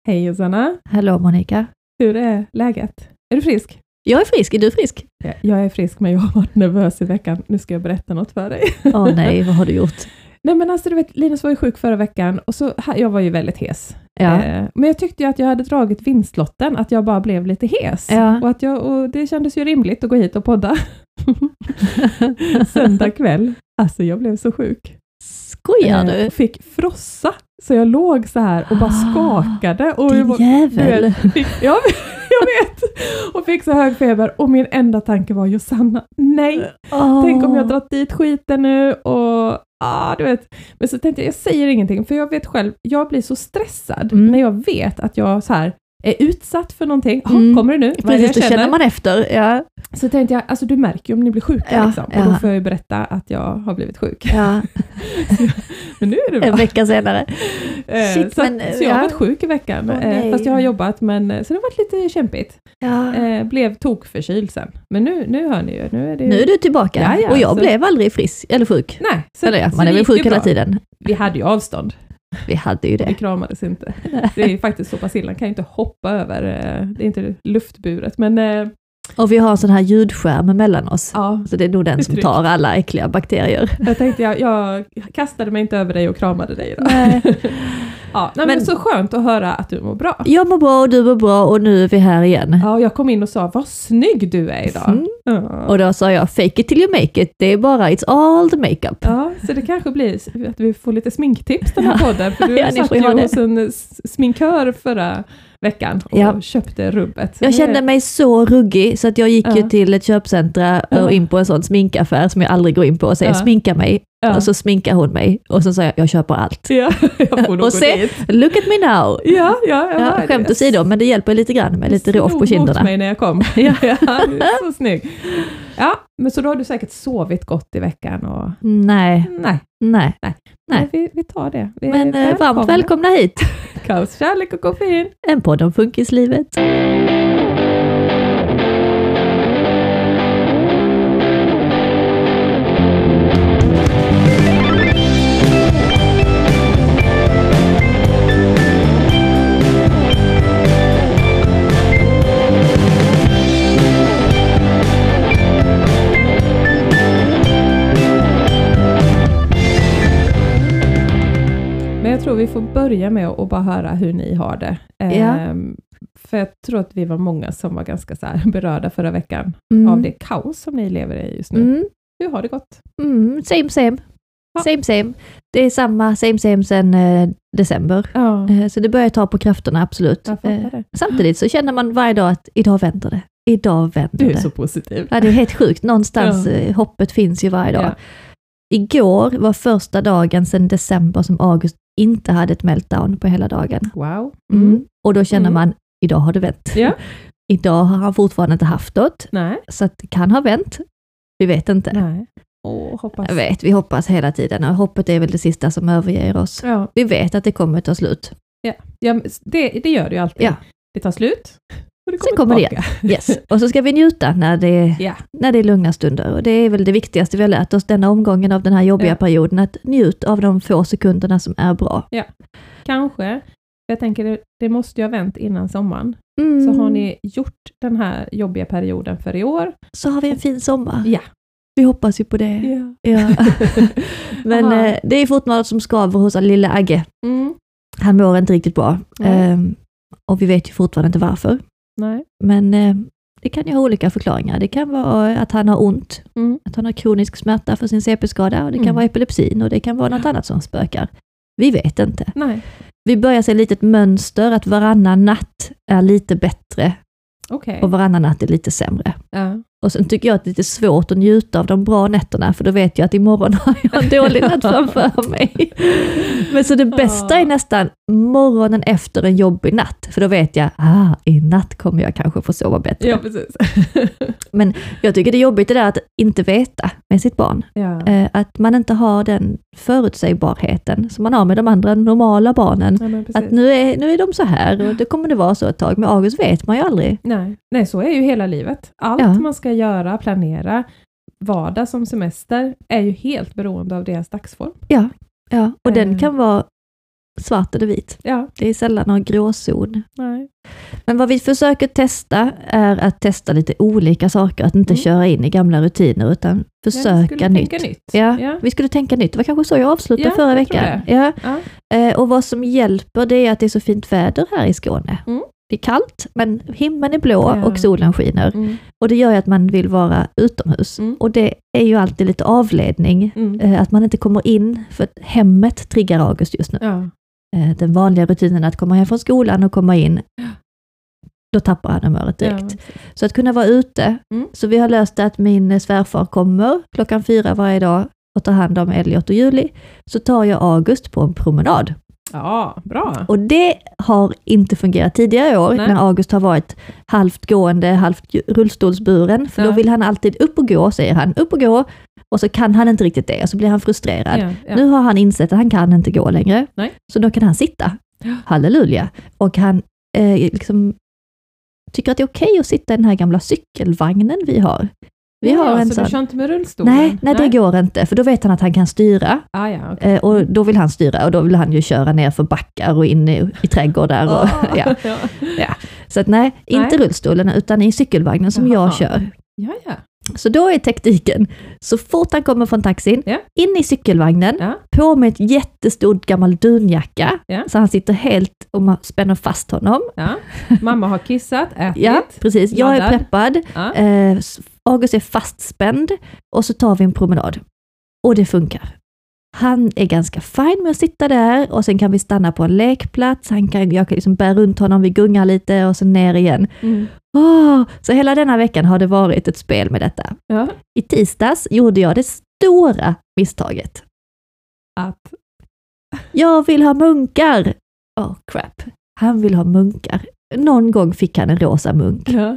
Hej Sanna. Hallå Monica. Hur är läget? Är du frisk? Jag är frisk, är du frisk? Ja, jag är frisk men jag har varit nervös i veckan. Nu ska jag berätta något för dig. Åh nej, vad har du gjort? Nej men alltså du vet, Linus var ju sjuk förra veckan och så, jag var ju väldigt hes. Ja. Men jag tyckte ju att jag hade dragit vinstlotten, att jag bara blev lite hes. Ja. Och det kändes ju rimligt att gå hit och podda. Söndag kväll. Alltså jag blev så sjuk. Skojar du? Fick frossa. Så jag låg så här och bara skakade. Och Din jävel. Jag vet. Och fick så hög feber. Och min enda tanke var, Josanna, nej. Tänk om jag drar dit skiten nu. Och du vet. Men så tänkte jag säger ingenting. För jag vet själv, jag blir så stressad. När jag vet att jag så här är utsatt för någonting. Kommer det nu? Precis, då känner man efter. Ja. Så tänkte jag, alltså du märker ju om ni blir sjuka liksom. Och då får jag ju berätta att jag har blivit sjuk. Ja. Men nu är det bra. En vecka senare. Så jag har varit sjuk i veckan. Fast jag har jobbat, men så det har varit lite kämpigt. Ja. Blev tokförkyld sen. Men nu hör ni ju. Nu är du tillbaka. Och jag blev aldrig frisk eller sjuk. Nej. Man är väl sjuk hela tiden. Vi hade ju avstånd. Vi hade ju det. Vi kramades inte. Det är ju faktiskt så pass illa. Man kan ju inte hoppa över. Det är inte luftburet. Men och vi har en sån här ljudskärm mellan oss. Ja, så det är nog den som tar alla äckliga bakterier. Jag tänkte, jag kastade mig inte över dig och kramade dig idag. Nej. Men så skönt att höra att du mår bra. Jag mår bra och du mår bra och nu är vi här igen. Ja, jag kom in och sa, vad snygg du är idag. Och då sa jag, fake it till you make it. Det är bara, it's all the makeup. Ja, så det kanske blir att vi får lite sminktips den här podden. För du satt ju hos en sminkör förra veckan och köpte rubbet. Jag kände mig så ruggig så att jag gick ju till ett köpcentra och in på en sån sminkaffär som jag aldrig går in på och säger sminka mig. Och så sminkar hon mig och så sa jag köper allt. Ja, jag får nog och se, look at me now. Ja, skämt åsido, men det hjälper lite grann med lite rås på kinderna. Mot mig när jag kom. Ja, du är så snygg. Ja, men så då har du säkert sovit gott i veckan och... Nej. Vi tar det. Men varmt välkomna hit. Kaos, kärlek och koffein. En podd om funkislivet. Jag tror vi får börja med att bara höra hur ni har det. För jag tror att vi var många som var ganska så här berörda förra veckan av det kaos som ni lever i just nu. Hur har det gått? Same. Same. Det är samma same sedan december. Så det börjar ta på krafterna, absolut. Samtidigt så känner man varje dag att idag vänder det. Du är så positiv. Ja, det är helt sjukt. Någonstans hoppet finns ju varje dag. Igår var första dagen sedan december som August inte hade ett meltdown på hela dagen. Wow. Och då känner man, idag har det vänt. Idag har han fortfarande inte haft något. Nej. Så att det kan ha vänt. Vi vet inte. Nej. Hoppas. Vi hoppas hela tiden. Och hoppet är väl det sista som överger oss. Ja. Vi vet att det kommer ta slut. Ja, det gör det ju alltid. Ja. Det tar slut. Sen kommer det igen. Yes. Och så ska vi njuta när det är lugna stunder. Och det är väl det viktigaste vi har lärt oss denna omgången av den här jobbiga perioden. Att njut av de få sekunderna som är bra. Ja, kanske. Jag tänker det måste ju ha vänt innan sommaren. Så har ni gjort den här jobbiga perioden för i år. Så har vi en fin sommar. Ja. Vi hoppas ju på det. Ja. Men det är fortfarande som skaver hos lilla Agge. Han mår inte riktigt bra. Och vi vet ju fortfarande inte varför. Nej. Men det kan ju ha olika förklaringar. Det kan vara att han har ont. Att han har kronisk smärta för sin CP-skada. Och det kan vara epilepsin och det kan vara något annat som spökar. Vi vet inte. Nej. Vi börjar se ett litet mönster att varannan natt är lite bättre. Och varannan natt är lite sämre. Ja. Och sen tycker jag att det är lite svårt att njuta av de bra nätterna. För då vet jag att imorgon har jag en dålig natt framför mig. Men så det bästa är nästan morgonen efter en jobbig natt. För då vet jag, i natt kommer jag kanske få sova bättre. Ja, precis. Men jag tycker det är jobbigt det där att inte veta med sitt barn. Ja. Att man inte har den förutsägbarheten som man har med de andra normala barnen. Att nu är de så här och det kommer det vara så ett tag. Men August vet man ju aldrig. Nej, så är ju hela livet. Allt man ska göra, planera, vardag som semester är ju helt beroende av deras dagsform. Ja. Och den kan vara svart eller vit. Ja. Det är sällan någon gråzon. Nej. Men vad vi försöker testa är att testa lite olika saker. Att inte köra in i gamla rutiner utan försöka nytt. Ja, vi skulle tänka nytt. Det var kanske så jag avslutade förra veckan. Ja. Och vad som hjälper det är att det är så fint väder här i Skåne. Det är kallt, men himlen är blå och solen skiner. Och det gör ju att man vill vara utomhus. Och det är ju alltid lite avledning. Att man inte kommer in, för hemmet triggar August just nu. Ja. Den vanliga rutinen att komma hem från skolan och komma in, då tappar han humöret direkt. Så att kunna vara ute. Så vi har löst att min svärfar kommer 4:00 varje dag och tar hand om Elliot och Julie. Så tar jag August på en promenad. Ja, bra. Och det har inte fungerat tidigare i år när August har varit halvt gående, halvt rullstolsburen. För då vill han alltid upp och gå, säger han. Upp och gå. Och så kan han inte riktigt det. Och så blir han frustrerad. Ja. Nu har han insett att han kan inte gå längre. Nej. Så då kan han sitta. Halleluja. Och han liksom tycker att det är okej att sitta i den här gamla cykelvagnen vi har. Vi har en så sån. du kör inte med rullstolen? Nej, det går inte. För då vet han att han kan styra. Okay. Och då vill han styra. Och då vill han ju köra ner för backar och in i trädgårdar. Och, ja. Så att inte rullstolen utan i cykelvagnen som jag kör. Ja. Så då är taktiken, så fort han kommer från taxin, in i cykelvagnen, på med ett jättestort gammal dunjacka, så han sitter helt och man spänner fast honom. Ja. Mamma har kissat, ätit. Ja, precis. Jag är preppad. August är fastspänd och så tar vi en promenad. Och det funkar. Han är ganska fin med att sitta där och sen kan vi stanna på en lekplats. Jag kan liksom bära runt honom, vi gungar lite och så ner igen. Så hela denna veckan har det varit ett spel med detta. Ja. I tisdags gjorde jag det stora misstaget. Att? Jag vill ha munkar. Crap. Han vill ha munkar. Någon gång fick han en rosa munk. Ja.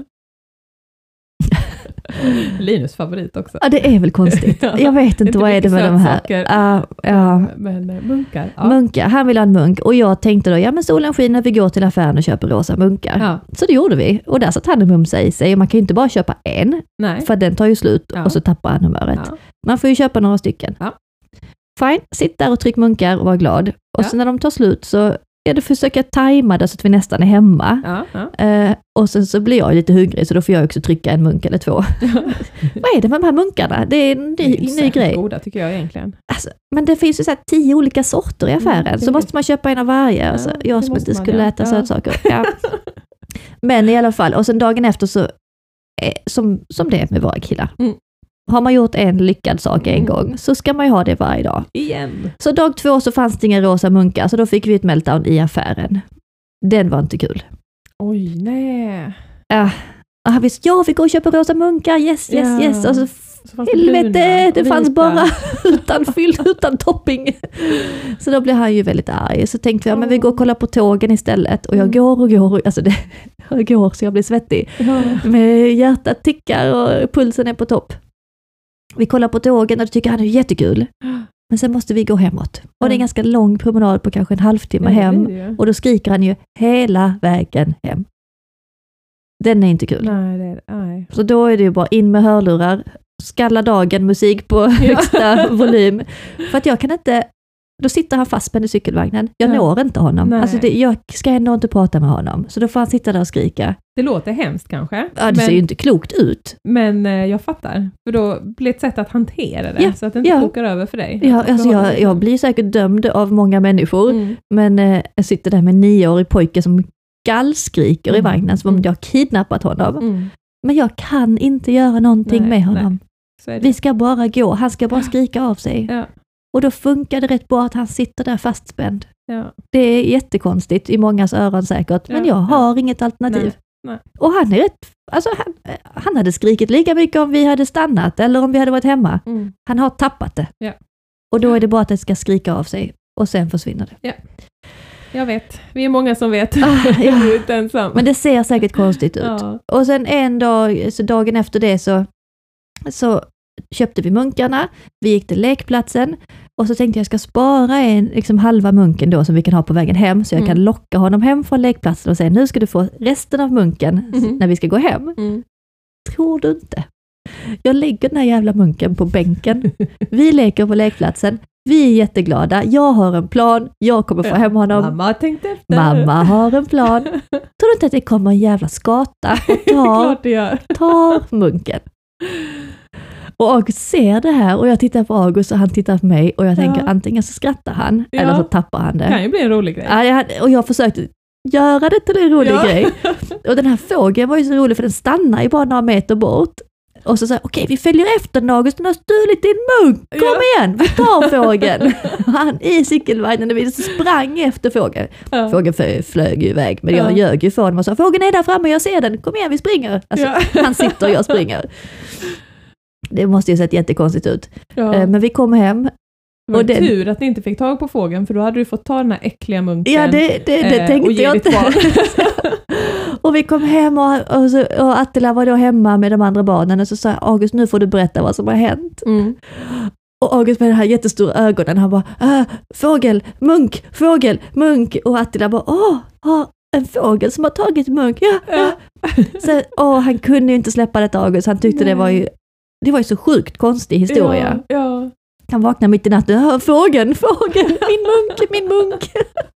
Linus favorit också. Ja, det är väl konstigt. Jag vet inte vad är det med de här. Men munkar. Ja. Munkar, han vill ha en munk. Och jag tänkte då, men solen skiner, vi går till affären och köper rosa munkar. Ja. Så det gjorde vi. Och där satt han och mumsade i sig. Och man kan ju inte bara köpa en. Nej. För den tar ju slut och så tappar han humöret. Ja. Man får ju köpa några stycken. Ja. Fine, sitt där och tryck munkar och var glad. Och så när de tar slut så du försöka tajma det så att vi nästan är hemma. Och sen så blir jag lite hungrig så då får jag också trycka en munk eller 2. Vad är det med de här munkarna? Det är en ny grej. Goda tycker jag egentligen. Alltså, men det finns ju så här 10 olika sorter i affären. Så måste man köpa en av varje. Alltså, jag som inte skulle äta sötsaker. Ja. Men i alla fall. Och sen dagen efter så som det är med våra killar. Har man gjort en lyckad sak en gång så ska man ju ha det varje dag. Igen. Så dag 2 så fanns det inga rosa munkar så då fick vi ett meltdown i affären. Den var inte kul. Oj, nej. Visst, vi går och köper rosa munkar. Yes. Och så helvete, det fanns bara utan topping. Så då blev han ju väldigt arg. Så tänkte jag, men vi går och kollar på tågen istället. Och jag går. Alltså jag går så jag blir svettig. Med hjärtat tickar och pulsen är på topp. Vi kollar på tågen och då tycker han är jättekul. Men sen måste vi gå hemåt. Och det är en ganska lång promenad på kanske en halvtimme hem. Och då skriker han ju hela vägen hem. Den är inte kul. Nej. Så då är det ju bara in med hörlurar, skalla dagen musik på högsta volym. För att jag kan inte, då sitter han fastspänd i cykelvagnen. Jag når inte honom. Alltså jag ska ändå inte prata med honom. Så då får han sitta där och skrika. Det låter hemskt kanske. Ja, det ser ju inte klokt ut. Men jag fattar. För då blir det ett sätt att hantera det. Så att det inte kokar över för dig. Ja, alltså jag blir säkert dömd av många människor. Men jag sitter där med en 9-årig pojke som gallskriker i vagnen som om jag har kidnappat honom. Men jag kan inte göra någonting med honom. Vi ska bara gå. Han ska bara skrika av sig. Ja. Och då funkar det rätt bra att han sitter där fastspänd. Ja. Det är jättekonstigt i mångas öron säkert. Men jag har inget alternativ. Nej. Och han är rätt... Alltså han hade skrikit lika mycket om vi hade stannat eller om vi hade varit hemma. Han har tappat det. Ja. Och då är det bara att det ska skrika av sig. Och sen försvinner det. Ja. Jag vet. Vi är många som vet. Jag är inte ensam. Men det ser säkert konstigt ut. Ja. Och sen en dag, så dagen efter det så köpte vi munkarna. Vi gick till lekplatsen. Och så tänkte jag ska spara halva munken då som vi kan ha på vägen hem. Så jag kan locka honom hem från lekplatsen och säga nu ska du få resten av munken när vi ska gå hem. Tror du inte? Jag lägger den här jävla munken på bänken. Vi leker på lekplatsen. Vi är jätteglada. Jag har en plan. Jag kommer få hem honom. Mamma tänkte efter. Mamma har en plan. Tror du inte att det kommer en jävla skata och Klart det gör. tar munken? Och August ser det här och jag tittar på August och han tittar på mig och jag tänker antingen så skrattar han eller så tappar han det. Det kan ju bli en rolig grej. Ja, och jag försökte göra det till en rolig grej. Och den här fågeln var ju så rolig för den stannar ju bara några meter bort. Och så säger okej, vi följer efter den, August, den har stulit din munk. Kom igen, vi tar fågeln. Han i cykelvagnen och vi sprang efter fågeln. Ja. Fågeln flög ju iväg, men jag ljög ju för honom och sa fågeln är där framme, jag ser den, kom igen, vi springer. Alltså, han sitter och jag springer. Det måste ju sett jättekonstigt ut. Ja. Men vi kom hem. Det var tur att ni inte fick tag på fågeln, för då hade du fått ta den här äckliga munken. Ja, det tänkte jag inte. Och vi kom hem och Attila var då hemma med de andra barnen och så sa jag, August, nu får du berätta vad som har hänt. Mm. Och August med de här jättestora ögonen, han bara, fågel, munk. Och Attila bara, en fågel som har tagit munk. Ja. Så, han kunde ju inte släppa detta, August. Han tyckte det var ju så sjukt konstig historia. Ja. Han vaknade mitt i natten, fågeln, min munk.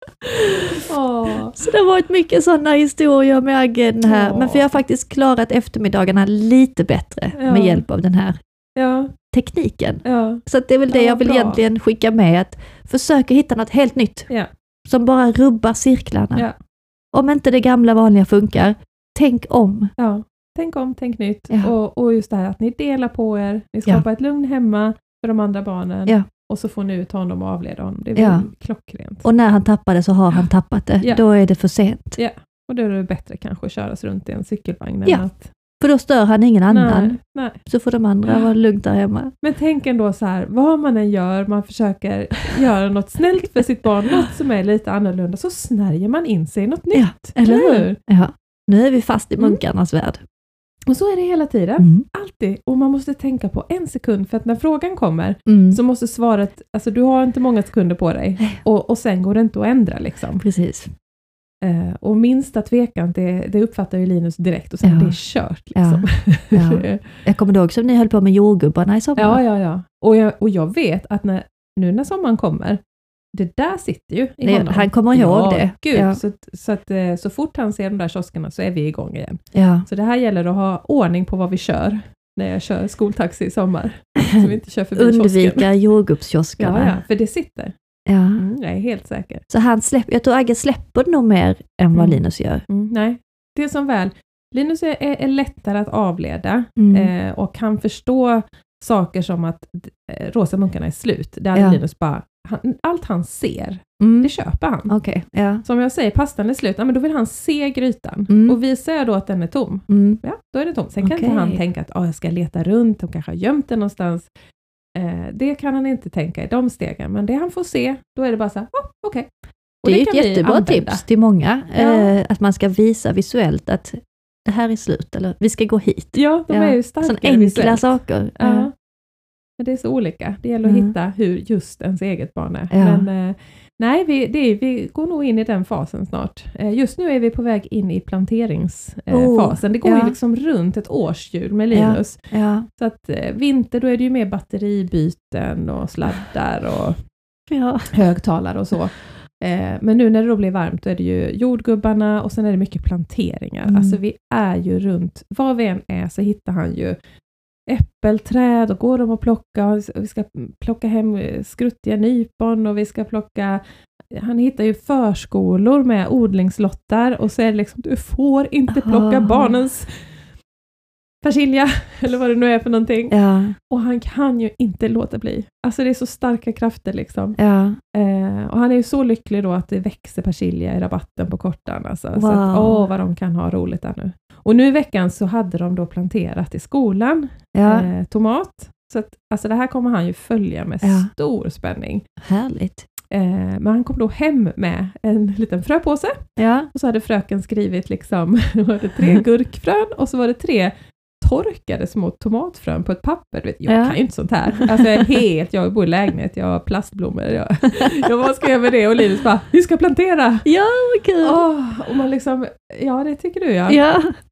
Så det har varit mycket sådana historier med Aggen här. Men för jag har faktiskt klarat eftermiddagarna lite bättre med hjälp av den här tekniken. Ja. Så att det är väl det jag vill egentligen skicka med, att försöka hitta något helt nytt som bara rubbar cirklarna. Ja. Om inte det gamla vanliga funkar, tänk om. Ja. Tänk nytt. Ja. Och just det här att ni delar på er, ni skapar ett lugn hemma för de andra barnen. Ja. Och så får ni ut honom och avleda honom. Det är väl klockrent. Och när han tappar det så har han tappat det. Ja. Då är det för sent. Ja, och då är det bättre kanske att köras runt i en cykelvagn. Ja, för då stör han ingen annan. Nej. Så får de andra vara lugnt där hemma. Men tänk ändå så här, vad man än gör, man försöker göra något snällt för sitt barn, något som är lite annorlunda, så snärjer man in sig något nytt. Ja, eller hur? Ja. Nu är vi fast i munkarnas värld. Och så är det hela tiden. Alltid. Och man måste tänka på en sekund, för att när frågan kommer så måste svaret, alltså du har inte många sekunder på dig. Och sen går det inte att ändra liksom. Precis. Och minsta tvekan, det uppfattar ju Linus direkt och säger det är kört liksom. Ja. Jag kommer ihåg som ni höll på med jordgubbarna i sommar. Ja. Och jag vet att när sommaren kommer, det där sitter ju i honom. Han kommer ihåg det. Gud. Ja. Så fort han ser de där kioskerna så är vi igång igen. Ja. Så det här gäller att ha ordning på vad vi kör när jag kör skoltaxi i sommar. Så vi inte kör förbi undvika jordgubbskioskerna. Ja, för det sitter. Ja. Jag är helt säker. Så jag tror Agge släpper nog mer än vad Linus gör. Nej, det är som väl. Linus är lättare att avleda och kan förstå saker som att rosa munkarna är slut. Där Linus bara, allt han ser, det köper han. Okay, som jag säger, pastan är slut, men då vill han se grytan. Och visar jag då att den är tom, då är den tom. Sen kan inte han tänka att jag ska leta runt, de kanske har gömt den någonstans. Det kan han inte tänka i de stegen, men det han får se, då är det bara så här, okej. Det är ett jättebra tips till många, att man ska visa visuellt att det här är slut, eller vi ska gå hit. Ja, de är ju starka. Sån enkla visuellt. Saker. Ja. Men det är så olika. Det gäller att hitta hur just ens eget barn är. Ja. Men nej, vi går nog in i den fasen snart. Just nu är vi på väg in i planteringsfasen. Det går ju liksom runt ett årshjul med Linus. Ja. Så att vinter, då är det ju mer batteribyten och sladdar och högtalare och så. Men nu när det då blir varmt, då är det ju jordgubbarna och sen är det mycket planteringar. Alltså vi är ju runt, var vi än är så hittar han ju äppelträd och går de och plocka. Vi ska plocka hem skruttiga nypon och vi ska plocka, han hittar ju förskolor med odlingslottar och så är det liksom, du får inte plocka barnens persilja eller vad det nu är för någonting. Ja. Och han kan ju inte låta bli. Alltså det är så starka krafter liksom. Ja. Och han är ju så lycklig då att det växer persilja i rabatten på kortan. Alltså. Wow. Så att, vad de kan ha roligt där nu. Och nu i veckan så hade de då planterat i skolan tomat. Så att, alltså det här kommer han ju följa med stor spänning. Härligt. Men han kom då hem med en liten fröpåse. Ja. Och så hade fröken skrivit liksom, var det 3 gurkfrön och så var det 3 torkade små tomatfrön på ett papper. Du vet, jag kan ju inte sånt här. Alltså jag bor i lägenhet, jag har plastblommor. Jag vad ska jag göra med det? Och Linus bara, vi ska plantera. Ja, vad kul. Och man liksom, det tycker du ja.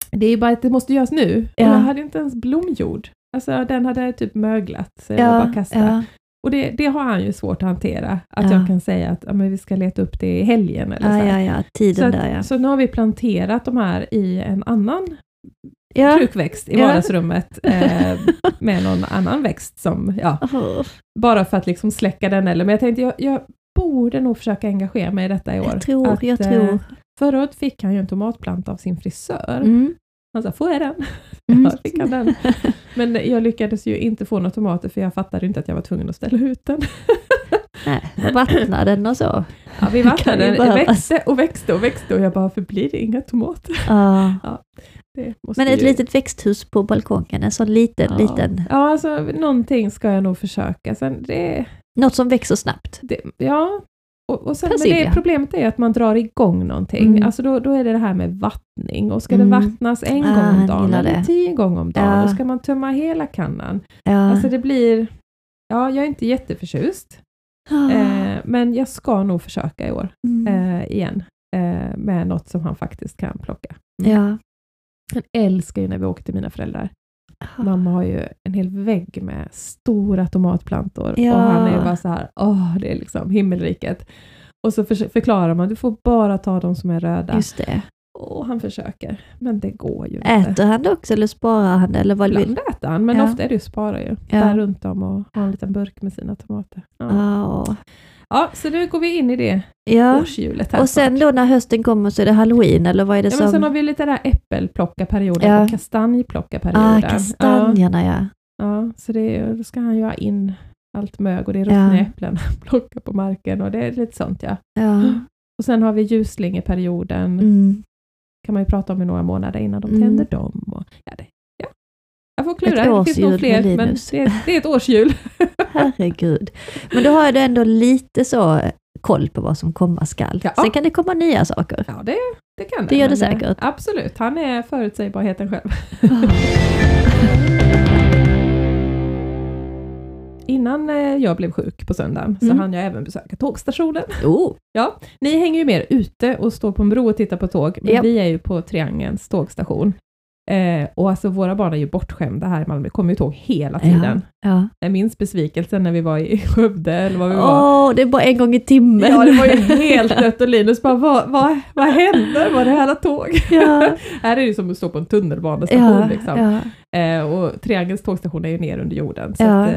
Det är bara att det måste göras nu. Ja. Och jag hade inte ens blomjord. Alltså den hade typ möglat. Så jag bara kastade. Ja. Och det har han ju svårt att hantera. Att jag kan säga att men vi ska leta upp det i helgen. Eller så. Ja, tiden där ja. Så nu har vi planterat de här i en annan krukväxt i Ja. vardagsrummet. Med någon annan växt som, bara för att liksom släcka den. Men jag tänkte, jag borde nog försöka engagera mig i detta i år. Jag tror. Förra året fick han ju en tomatplanta av sin frisör. Mm. Han sa, får jag den? Ja, fick han den. Men jag lyckades ju inte få några tomater för jag fattade inte att jag var tvungen att ställa ut den. Nej, vattna den och så. Ja, vi vattnade den. Det växte och jag bara, för blir det inga tomater? Ja, det måste men ett litet växthus på balkongen, en sån liten. Ja, alltså någonting ska jag nog försöka. Sen Något som växer snabbt. Och sen, men problemet är att man drar igång någonting. Alltså då är det här med vattning. Och ska det vattnas en gång om dagen eller 10 gånger om dagen. Då ska man tömma hela kannan. Alltså det blir... Ja, jag är inte jätteförtjust. Men jag ska nog försöka i år. Igen. Med något som han faktiskt kan plocka. Ja. Jag älskar ju när vi åker till mina föräldrar. Mamma har ju en hel vägg med stora tomatplantor. Och han är bara så här, det är liksom himmelriket. Och så förklarar man, du får bara ta de som är röda. Just det. Och han försöker, men det går ju inte. Äter han det också eller sparar han det? Eller vad Ibland äter han, men ofta är det ju spara ju. Där runt om och ha en liten burk med sina tomater. Ja, så nu går vi in i det årshjulet här. Och sen då när hösten kommer så är det Halloween, eller vad är det som... men sen har vi lite där äppelplockarperioden och kastanjplockarperioden. Kastanjerna, Ja, så då ska han ju ha in allt mög och det är ruttna äpplen plocka på marken och det är lite sånt, Och sen har vi ljuslingeperioden. Kan man ju prata om i några månader innan de tänder dem. Och, jag får klura, det finns nog fler, men det är ett årshjul. Herregud. Men då har du ändå lite så koll på vad som komma skall. Ja. Sen kan det komma nya saker. Ja, det kan det. Det gör det säkert. Absolut, han är förutsägbarheten själv. Innan jag blev sjuk på söndagen så hann jag även besöka tågstationen. Ja, ni hänger ju mer ute och står på en bro och tittar på tåg. Men vi är ju på Triangelns tågstation. Och alltså våra barn är ju bortskämda här i Malmö. Det kommer ju tåg hela tiden. Jag minns besvikelsen när vi var i Skövde eller vad vi var. Det är bara en gång i timmen. Ja, det var ju helt dött och Linus bara, vad händer? Var det här alla tåg? Här är det ju som att stå på en tunnelbanestation liksom. Och Triangelns tågstation är ju ner under jorden. Så att,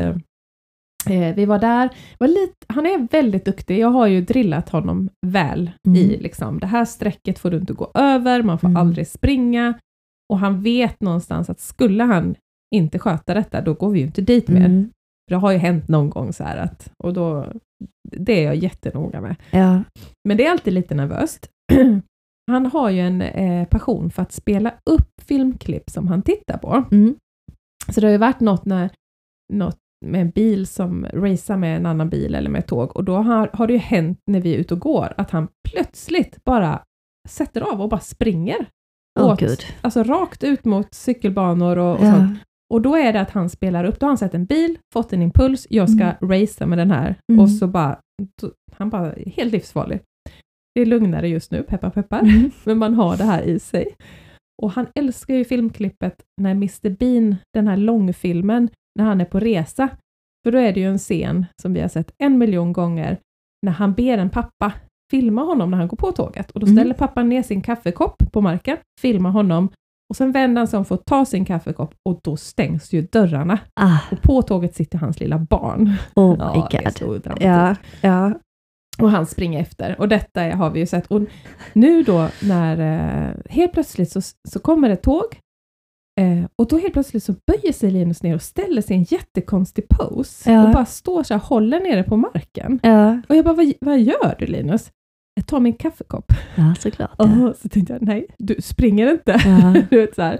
vi var där. Han är väldigt duktig. Jag har ju drillat honom väl i liksom, det här sträcket får du inte gå över. Man får aldrig springa. Och han vet någonstans att skulle han inte sköta detta, då går vi ju inte dit mer. Det har ju hänt någon gång så här och då, det är jag jättenoga med. Men det är alltid lite nervöst. Han har ju en passion för att spela upp filmklipp som han tittar på. Så det har ju varit något med en bil som racear med en annan bil eller med ett tåg. Och då har det ju hänt när vi är ute och går att han plötsligt bara sätter av och bara springer. Alltså rakt ut mot cykelbanor och sånt. Och då är det att han spelar upp. Då har han sett en bil, fått en impuls. Jag ska racea med den här. Och så han bara helt livsfarlig. Det är lugnare just nu, peppar. Men man har det här i sig. Och han älskar ju filmklippet när Mr. Bean, den här långfilmen, när han är på resa. För då är det ju en scen som vi har sett 1 miljon gånger. När han ber en pappa filma honom när han går på tåget. Och då ställer pappan ner sin kaffekopp på marken, filmar honom. Och sen vänder han sig om för att ta sin kaffekopp. Och då stängs ju dörrarna. Och på tåget sitter hans lilla barn. Oh my God. Det är så dramatiskt. Och han springer efter. Och detta har vi ju sett. Och nu då när helt plötsligt så kommer ett tåg. Och då helt plötsligt så böjer sig Linus ner och ställer sig i en jättekonstig pose. Och bara står så här, håller nere på marken. Och jag bara, vad gör du Linus? Jag tar min kaffekopp. Ja, såklart. Så tänkte jag, nej, du springer inte. Du vet, så här.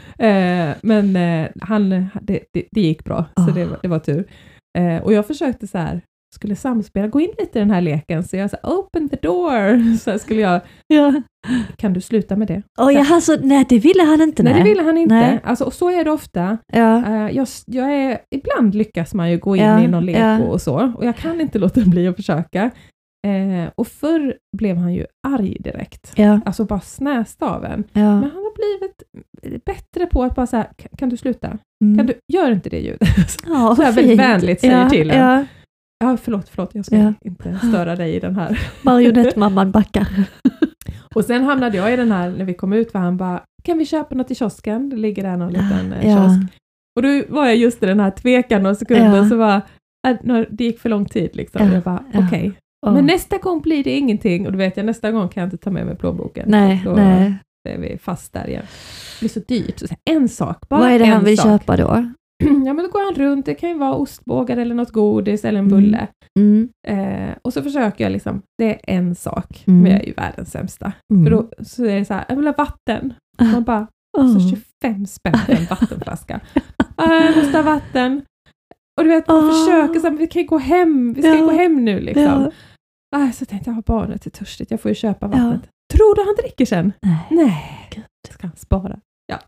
Men det gick bra. Så det var tur. Och jag försökte så här, skulle samspela, gå in lite i den här leken. Så jag sa, open the door. Så skulle jag, kan du sluta med det? Nej, det ville han inte. Nej, det ville han inte. Nej. Alltså, och så är det ofta. Ibland lyckas man ju gå in i någon lek och så. Och jag kan inte låta bli att försöka. Och förr blev han ju arg direkt. Ja. Alltså bara snäste av en. Ja. Men han har blivit bättre på att bara så här, kan du sluta? Kan du, gör inte det ljudet? Ja, så här väldigt vänligt säger till en. Ja. Ja, förlåt, jag ska inte störa dig i den här. Marionettmamman backar. Och sen hamnade jag i den här, när vi kom ut, för han bara, kan vi köpa något i kiosken? Det ligger där någon liten kiosk. Och då var jag just i den här tvekan några sekunder, så var det gick för lång tid liksom. Jag bara, okej. Men nästa gång blir det ingenting. Och då vet jag, nästa gång kan jag inte ta med mig plånboken. Nej. Är vi fast där igen. Det blir så dyrt. Så en sak, bara vad är det en han vill sak. köpa då? Ja, men då går han runt. Det kan ju vara ostbågar eller något godis eller en bulle. Och så försöker jag liksom, det är en sak. Men jag är ju världens sämsta. För då så är det så här, jag vill ha vatten. Man bara, så 25 spänn för en vattenflaska. Jag måste ha vatten. Och du vet, man försöker så här, vi kan gå hem. Vi ska gå hem nu liksom. Så tänkte jag, barnet är törstigt. Jag får ju köpa vattnet. Tror du han dricker sen? Nej. Det ska han spara.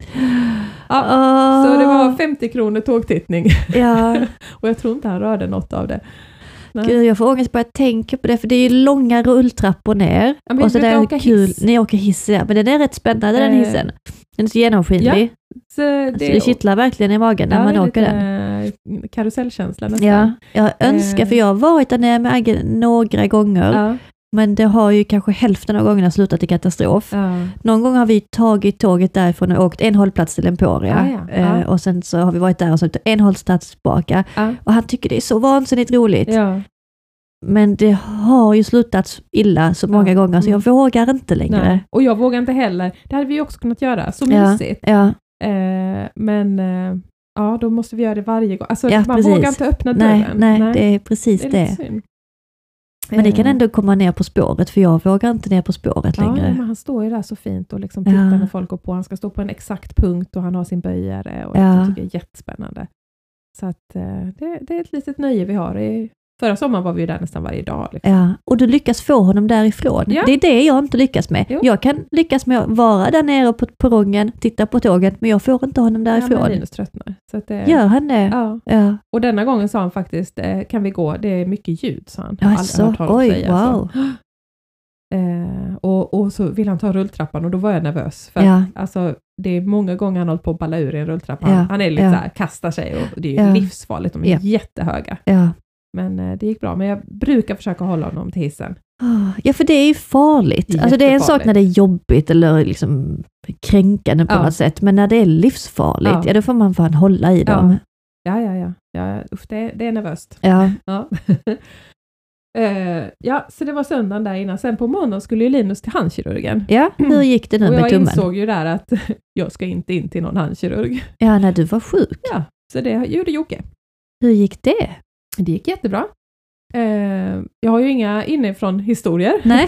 Så det var 50 kronor tågtittning. Och jag tror inte han rörde något av det. Nej. Gud, jag får ångest bara tänka på det, för det är ju långa rulltrappor ner. Ja, och så det är kul. Ni åker hiss, men den är rätt spännande, den hissen. Den är så genomskinlig. Så det kittlar verkligen i magen när man åker den. Karusellkänsla nästan. Ja, jag önskar, för jag har varit där nere med Agge några gånger. Men det har ju kanske hälften av gångerna slutat i katastrof. Någon gång har vi tagit tåget därifrån och åkt en hållplats till Emporia. Och sen så har vi varit där och så en hållplats tillbaka. Och han tycker det är så vansinnigt roligt. Men det har ju slutat illa så många gånger så jag vågar inte längre. Nej. Och jag vågar inte heller. Det hade vi också kunnat göra. Så mysigt. Men då måste vi göra det varje gång. Alltså man vågar inte öppna dörren. Nej, det är precis det. Synd. Men det kan ändå komma ner på spåret, för jag vågar inte ner på spåret längre. Men han står ju där så fint och liksom tittar när folk går på. Han ska stå på en exakt punkt och han har sin böjare och jag tycker det är jättespännande. Så att det är ett litet nöje vi har. Förra sommaren var vi ju där nästan varje dag. Liksom. Och du lyckas få honom därifrån. Det är det jag inte lyckas med. Jo. Jag kan lyckas med att vara där nere på perrongen, titta på tåget, men jag får inte honom därifrån. Men Linus tröttnar. Så att gör han det? Ja. Och denna gången sa han faktiskt, kan vi gå? Det är mycket ljud, sa han. Alltså, wow. Och så vill han ta rulltrappan och då var jag nervös. För alltså, det är många gånger han har hållit på att balla ur i en rulltrappa. Han är lite så här, kastar sig och det är ju livsfarligt. De är jättehöga. Men det gick bra. Men jag brukar försöka hålla honom till hissen. Ja, för det är ju farligt. Alltså det är en sak när det är jobbigt eller liksom kränkande på något sätt. Men när det är livsfarligt, då får man fan hålla i dem. Ja. Uff, det är nervöst. Så det var söndagen där innan. Sen på måndagen skulle ju Linus till handkirurgen. Ja, hur gick det nu med tummen? Och jag insåg ju där att jag ska inte in till någon handkirurg. Ja, när du var sjuk. Ja, så det gjorde Jocke. Hur gick det? Det gick jättebra. Jag har ju inga inifrån historier. Nej.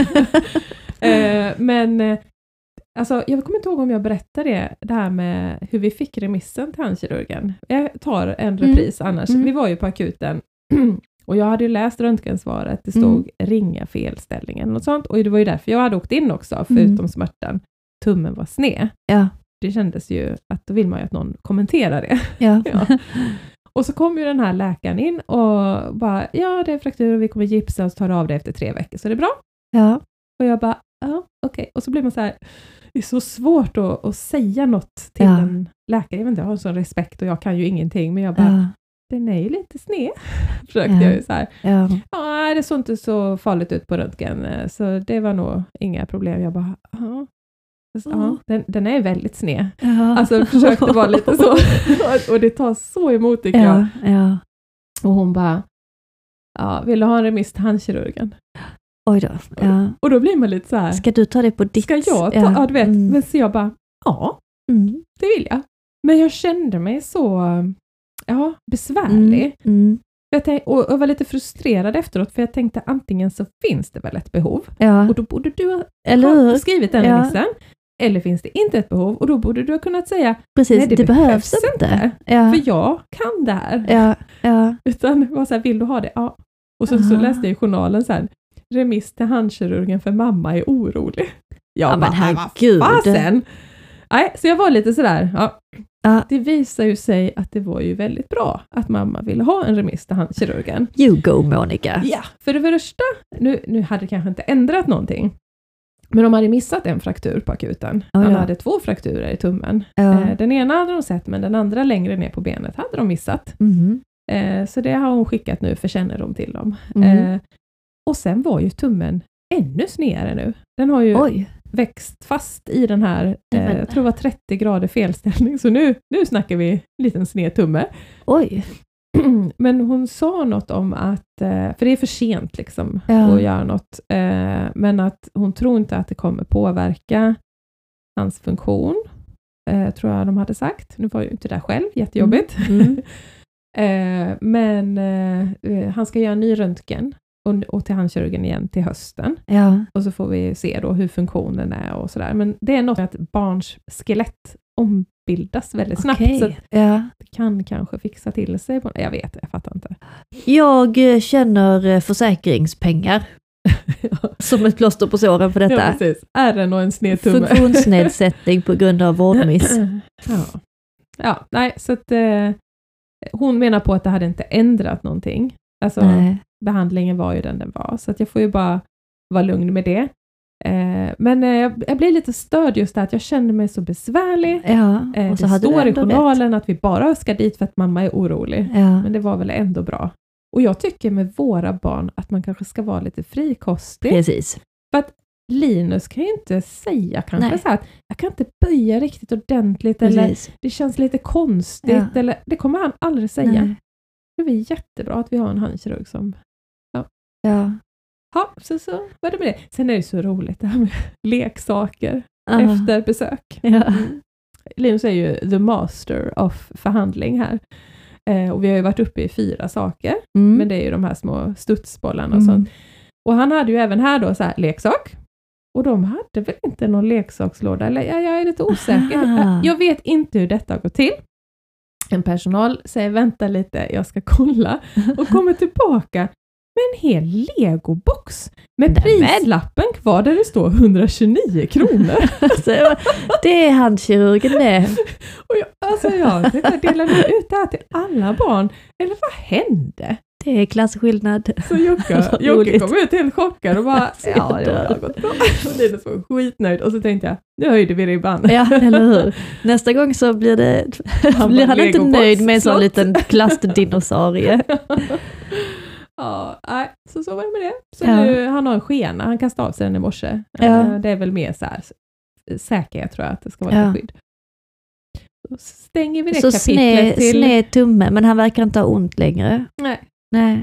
Men alltså, jag kommer inte ihåg om jag berättade det här med hur vi fick remissen till handkirurgen. Jag tar en repris annars. Vi var ju på akuten och jag hade ju läst röntgensvaret. Det stod ringa felställningen och sånt. Och det var ju därför jag hade åkt in också, förutom smärtan. Tummen var sned. Ja. Det kändes ju att då vill man ju att någon kommenterar det. Ja. Och så kom ju den här läkaren in och bara, det är fraktur och vi kommer gipsa och så tar av det efter 3 veckor. Så det är bra. Ja. Och jag bara, okej. Och så blir man så här, det är så svårt att säga något till en läkare. Jag vet inte, jag har sån respekt och jag kan ju ingenting. Men jag bara, den är ju lite sned. Försökte jag ju så här. Det såg inte så farligt ut på röntgen. Så det var nog inga problem. Jag bara, den är väldigt sned. Alltså försökte vara lite så. Och det tar så emot tycker jag. Och hon bara, vill du ha en remiss till handkirurgen? Oj då. Ja. Och då blir man lite så här. Ska du ta det på ditt? Ska jag ta? Ja, du vet. Men så jag bara, det vill jag. Men jag kände mig så besvärlig. Och var lite frustrerad efteråt, för jag tänkte antingen så finns det väl ett behov. Och då borde du ha skrivit den remissen. Eller finns det inte ett behov? Och då borde du ha kunnat säga, precis, nej, det behövs inte. För jag kan det här. Utan var så här, vill du ha det? Ja. Och så läste jag i journalen så här, remiss till handkirurgen för mamma är orolig. Men herregud. Nej, så jag var lite sådär, Ja. Det visar ju sig att det var ju väldigt bra att mamma ville ha en remiss till kirurgen. You go, Monica. Ja, för det första, nu hade det kanske inte ändrat någonting. Men de hade missat en fraktur på akuten. Han hade 2 frakturer i tummen. Ja. Den ena hade de sett, men den andra längre ner på benet hade de missat. Så det har hon skickat nu för kännedom till dem. Och sen var ju tummen ännu snedare nu. Den har ju växt fast i den här, jag tror det var 30 grader felställning. Så nu snackar vi en liten sned tumme. Oj. Men hon sa något om att, för det är för sent liksom att göra något, men att hon tror inte att det kommer påverka hans funktion, tror jag de hade sagt. Nu var ju inte där själv, jättejobbigt. Men han ska göra en ny röntgen och till kirurgen igen till hösten. Ja. Och så får vi se då hur funktionen är och sådär. Men det är något med att barns skelett ombildas väldigt snabbt. Så att det kan kanske fixa till sig. Jag fattar inte. Jag känner försäkringspengar som ett plåster på såren för detta. Ja, precis. Ärren och en sned tumme. Funktionsnedsättning på grund av vårdmiss. Ja, nej, så att hon menar på att det hade inte ändrat någonting. Alltså, behandlingen var ju den var. Så att jag får ju bara vara lugn med det. Men jag blir lite störd just där att jag känner mig så besvärlig. Och så det står i journalen att vi bara ska dit för att mamma är orolig. Men det var väl ändå bra. Och jag tycker med våra barn att man kanske ska vara lite frikostig. Precis. För att Linus kan ju inte säga kanske så här att jag kan inte böja riktigt ordentligt. Precis. Eller det känns lite konstigt. Eller, det kommer han aldrig säga. Nej. Det är jättebra att vi har en handkirurg som så var det med det. Sen är det så roligt det här med leksaker efter besök. Linus är ju the master of förhandling här. Och vi har ju varit uppe i 4 saker. Men det är ju de här små studsbollarna och sånt. Och han hade ju även här då så här leksak. Och de hade väl inte någon leksakslåda. Eller jag är lite osäker. Jag vet inte hur detta går till. En personal säger vänta lite, jag ska kolla. Och kommer tillbaka med en hel legobox. Med prislappen kvar där det står 129 kronor. Alltså, det är handkirurgen det. Och jag delade ut det här till alla barn. Eller vad hände? Det är klasskillnad. Så Jocke kom ut helt chockad och bara, det har gått bra. Och Linus var skitnöjd. Och så tänkte jag, nu höjde vi ribban. Ja, eller hur? Nästa gång så blir han inte nöjd med en sån liten plastdinosaurie. Så var det med det. Så nu, han har en skena, han kastade av sig den i morse. Det är väl mer så här säkerhet tror jag att det ska vara ett skydd. Så stänger vi det så kapitlet till... sned tumme, men han verkar inte ha ont längre. Nej.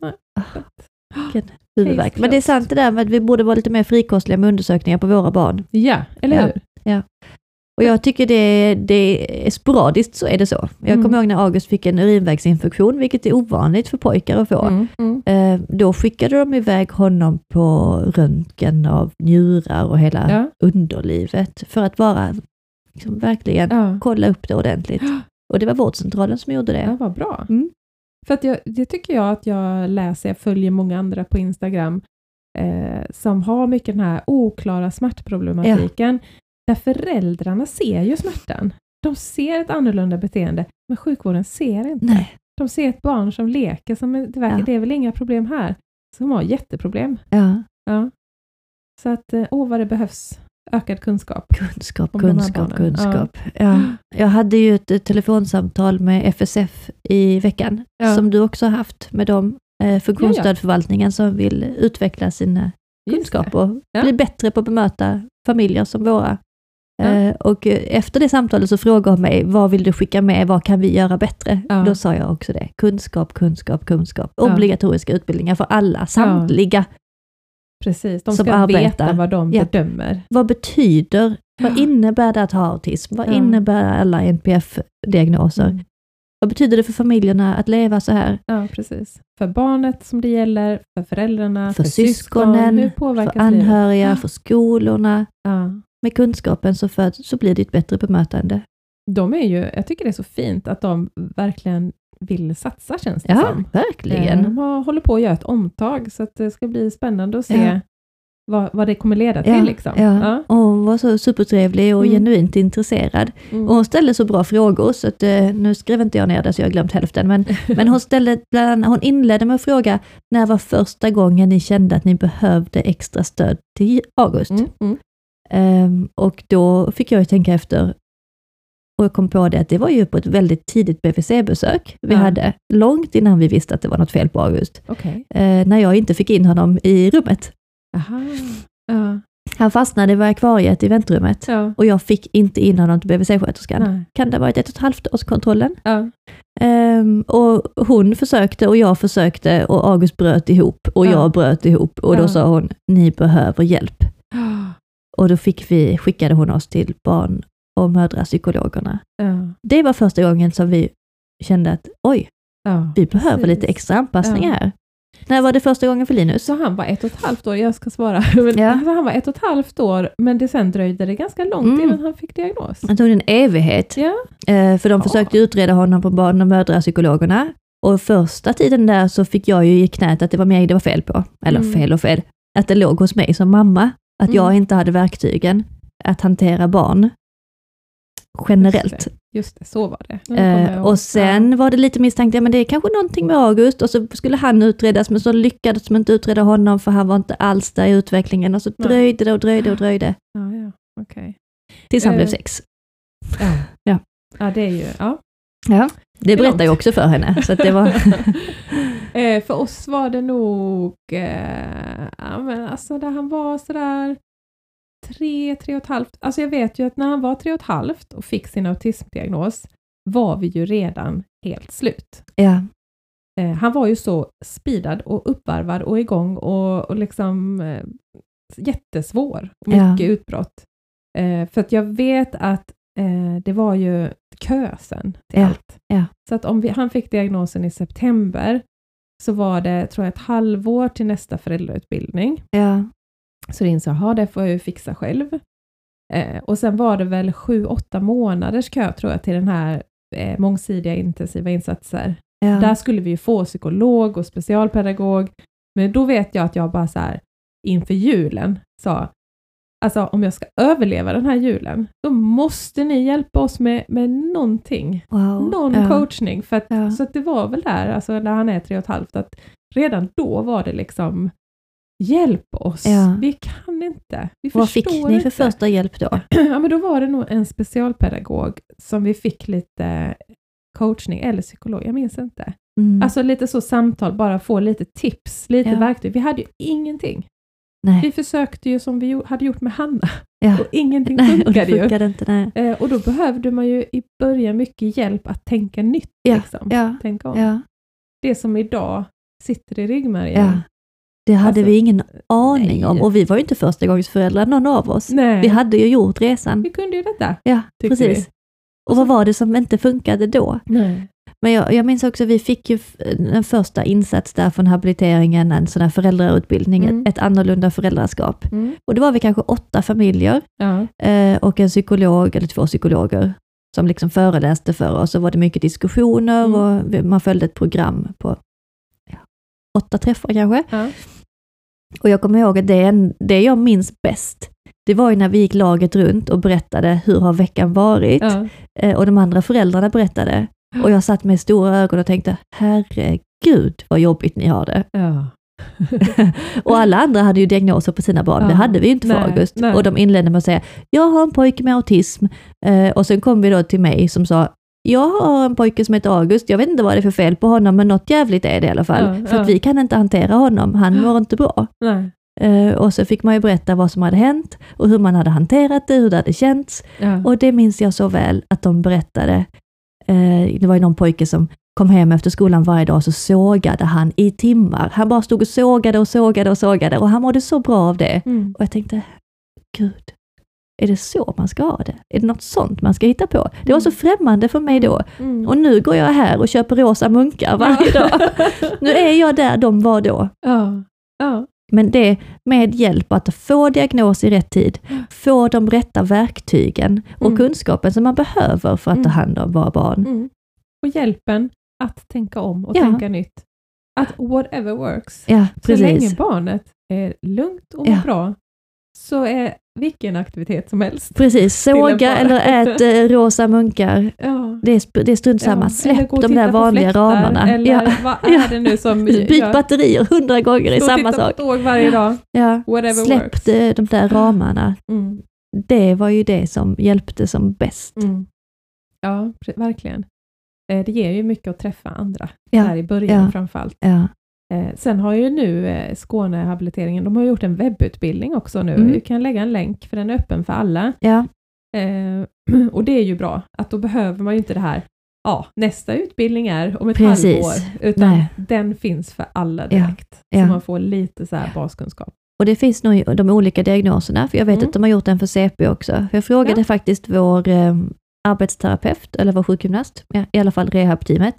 Huvudvärk. Men det är sant det där med att vi borde vara lite mer frikostliga med undersökningar på våra barn. Ja, eller hur? Ja. Och jag tycker det är sporadiskt så är det så. Jag kommer ihåg när August fick en urinvägsinfektion, vilket är ovanligt för pojkar att få. Då skickade de iväg honom på röntgen av njurar och hela underlivet för att bara liksom verkligen kolla upp det ordentligt. Och det var vårdcentralen som gjorde det. Det var bra. För att det tycker jag att jag följer många andra på Instagram som har mycket den här oklara smärtproblematiken. Där föräldrarna ser ju smärtan. De ser ett annorlunda beteende, men sjukvården ser inte. Nej. De ser ett barn som leker, som det är väl inga problem här. Som har jätteproblem. Ja. Så att, vad det behövs. Ökad kunskap. Kunskap. Ja. Jag hade ju ett telefonsamtal med FSF i veckan, som du också har haft med dem. Funktionsstödförvaltningen som vill utveckla sina kunskaper och bli bättre på att bemöta familjer som våra. Och efter det samtalet så frågade hon mig, vad vill du skicka med, vad kan vi göra bättre? Då sa jag också det, kunskap. Obligatoriska utbildningar för alla, samtliga. Precis, de ska veta vad de bedömer. Vad innebär det att ha autism? Vad innebär alla NPF-diagnoser? Vad betyder det för familjerna att leva så här? Ja, precis. För barnet som det gäller, för föräldrarna, för syskonen, för anhöriga, för skolorna. Med kunskapen så blir det ett bättre bemötande. Jag tycker det är så fint att de verkligen vill satsa, känns det som. Verkligen. De håller på att göra ett omtag, så att det ska bli spännande att se vad det kommer leda till. Liksom. Ja. Och hon var så supertrevlig och genuint intresserad. Och hon ställde så bra frågor, så att, nu skrev inte jag ner det så jag har glömt hälften. Men hon inledde med att fråga, när var första gången ni kände att ni behövde extra stöd till August? Och då fick jag tänka efter, och jag kom på det att det var ju på ett väldigt tidigt BVC-besök vi hade, långt innan vi visste att det var något fel på August. Okay. När jag inte fick in honom i rummet. Aha. Han fastnade i akvariet i väntrummet och jag fick inte in honom till BVC-sköterskan. Kan det ha varit 1,5-årskontrollen? Och hon försökte och jag försökte och August bröt ihop och jag bröt ihop och då sa hon, ni behöver hjälp. Och då skickade hon oss till barn- och mödrapsykologerna. Det var första gången som vi kände att vi behöver lite extra anpassning här. När var det första gången för Linus? Så han var 1,5 år, jag ska svara. Så han var 1,5 år, men det sen dröjde det ganska långt innan han fick diagnos. Det tog en evighet. För de försökte utreda honom på barn- och mödrapsykologerna. Och första tiden där så fick jag ju i knät att det var mig det var fel på. Eller fel. Att det låg hos mig som mamma. Att jag inte hade verktygen att hantera barn generellt. Just det, så var det. Och sen var det lite misstänkt, men det är kanske någonting med August, och så skulle han utredas, men så lyckades man inte utreda honom för han var inte alls där i utvecklingen, och så dröjde det och dröjde. Okay. Tills han blev 6. Ja, det är ju, det berättar jag också för henne. Så att det var för oss var det nog, men alltså där han var sådär 3,5. Alltså jag vet ju att när han var 3,5 och fick sin autismdiagnos var vi ju redan helt slut. Han var ju så speedad och uppvarvad och igång och liksom jättesvår. Mycket utbrott. För att jag vet att det var ju kösen till allt. Så att om han fick diagnosen i september så var det, tror jag, ett halvår till nästa föräldrautbildning. Så det insåg jag, det får jag ju fixa själv. Och sen var det väl 7-8 månaders kö, tror jag, till den här mångsidiga intensiva insatser. Där skulle vi ju få psykolog och specialpedagog. Men då vet jag att jag bara så här inför julen sa, alltså om jag ska överleva den här julen, då måste ni hjälpa oss med någonting. Någon coachning. För att, så att det var väl där, alltså när han är 3,5, att redan då var det liksom, hjälp oss. Vi kan inte. Vad fick ni för första hjälp då? Men då var det nog en specialpedagog som vi fick lite coachning eller psykolog, jag minns inte. Alltså lite så samtal, bara få lite tips, lite verktyg. Vi hade ju ingenting. Vi försökte ju som vi hade gjort med Hanna. Och ingenting funkade ju. Inte, och då behövde man ju i början mycket hjälp att tänka nytt. Liksom. Tänka om. Det som idag sitter i ryggmärgen. Det hade vi ingen aning om. Och vi var ju inte första gångs föräldrar, någon av oss. Vi hade ju gjort resan. Vi kunde ju detta. Ja, precis. Och vad var det som inte funkade då? Men jag minns också, vi fick ju en första insats där från habiliteringen, en sån här föräldrautbildning, ett annorlunda föräldraskap. Och det var vi kanske 8 familjer och en psykolog eller 2 psykologer som liksom föreläste för oss. Så var det mycket diskussioner och man följde ett program på 8 träffar kanske. Och jag kommer ihåg att det jag minns bäst, det var ju när vi gick laget runt och berättade hur har veckan varit. Och de andra föräldrarna berättade. Och jag satt med stora ögon och tänkte, herregud vad jobbigt ni har det. Och alla andra hade ju diagnoser på sina barn. Det hade vi ju inte för August. Och de inledde med att säga, jag har en pojke med autism. Och sen kom vi då till mig som sa, jag har en pojke som heter August. Jag vet inte vad det är för fel på honom, men något jävligt är det i alla fall. För att vi kan inte hantera honom. Han mår inte bra. Och så fick man ju berätta vad som hade hänt och hur man hade hanterat det, hur det hade känts. Och det minns jag så väl att de berättade. Det var ju någon pojke som kom hem efter skolan varje dag, så sågade han i timmar. Han bara stod och sågade och han mådde så bra av det. Och jag tänkte, gud, är det så man ska ha det? Är det något sånt man ska hitta på? Det var så främmande för mig då. Och nu går jag här och köper rosa munkar varje dag. Nu är jag där de var då. Men det med hjälp att få diagnos i rätt tid, få de rätta verktygen och kunskapen som man behöver för att ta hand om våra barn. Och hjälpen att tänka om och tänka nytt. Att whatever works. Ja, så länge barnet är lugnt och mår bra, så är vilken aktivitet som helst. Precis, såga eller ät rosa munkar. Ja. Det är strunt samma. Släpp de där vanliga ramarna. Eller vad är det nu som... Byt batterier 100 gånger i samma sak. Stå och titta på varje dag. Ja. Släpp works. De där ramarna. Det var ju det som hjälpte som bäst. Ja, verkligen. Det ger ju mycket att träffa andra. Där i början framförallt. Ja. Sen har ju nu Skånehabiliteringen, de har gjort en webbutbildning också nu. Du kan lägga en länk för den är öppen för alla. Ja. Och det är ju bra. Att då behöver man ju inte det här, nästa utbildning är om ett halvår. Utan den finns för alla direkt. Så man får lite så här baskunskap. Och det finns nog de olika diagnoserna. För jag vet att de har gjort en för CP också. För jag frågade faktiskt vår arbetsterapeut, eller vår sjukgymnast, i alla fall rehabteamet,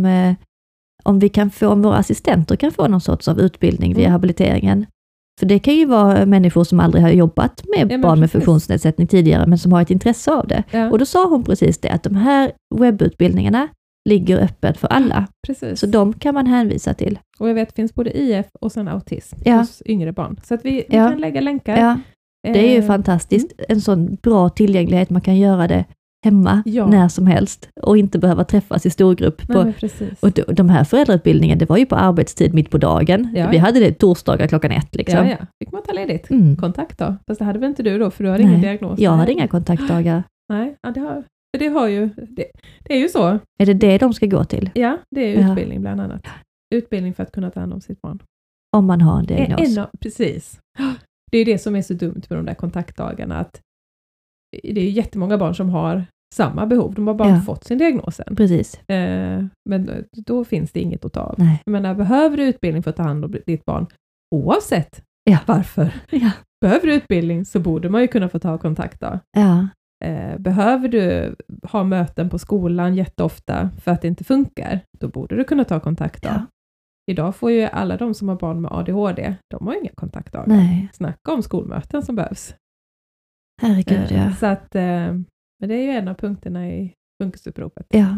om våra assistenter kan få någon sorts av utbildning via habiliteringen. För det kan ju vara människor som aldrig har jobbat med barn med funktionsnedsättning tidigare, men som har ett intresse av det. Ja. Och då sa hon precis det, att de här webbutbildningarna ligger öppet för alla. Precis. Så de kan man hänvisa till. Och jag vet det finns både IF och sen autism hos yngre barn. Så att vi kan lägga länkar. Ja. Det är ju fantastiskt. En sån bra tillgänglighet, man kan göra det hemma när som helst och inte behöva träffas i storgrupp. Och de här föräldrautbildningen, det var ju på arbetstid mitt på dagen. Ja. Vi hade det torsdagar 1:00 liksom. Ja. Fick man ta ledigt. Kontakt då? Fast det hade väl inte du då, för du hade ingen diagnos? Jag hade inga kontaktdagar. Nej, det är ju så. Är det de ska gå till? Ja, det är utbildning bland annat. Utbildning för att kunna ta hand om sitt barn. Om man har en diagnos. Precis. Det är det som är så dumt med de där kontaktdagarna, att det är jättemånga barn som har samma behov. De har bara fått sin diagnos än. Precis. Men då finns det inget att ta av. Nej. Men behöver du utbildning för att ta hand om ditt barn, oavsett varför. Ja. Behöver du utbildning så borde man ju kunna få ta kontakt då. Ja. Behöver du ha möten på skolan jätteofta för att det inte funkar, då borde du kunna ta kontakt då. Ja. Idag får ju alla de som har barn med ADHD, de har inga kontaktdagar. Nej. Snacka om skolmöten som behövs. Herregud, Så att, men det är ju en av punkterna i funkisuppropet. Ja.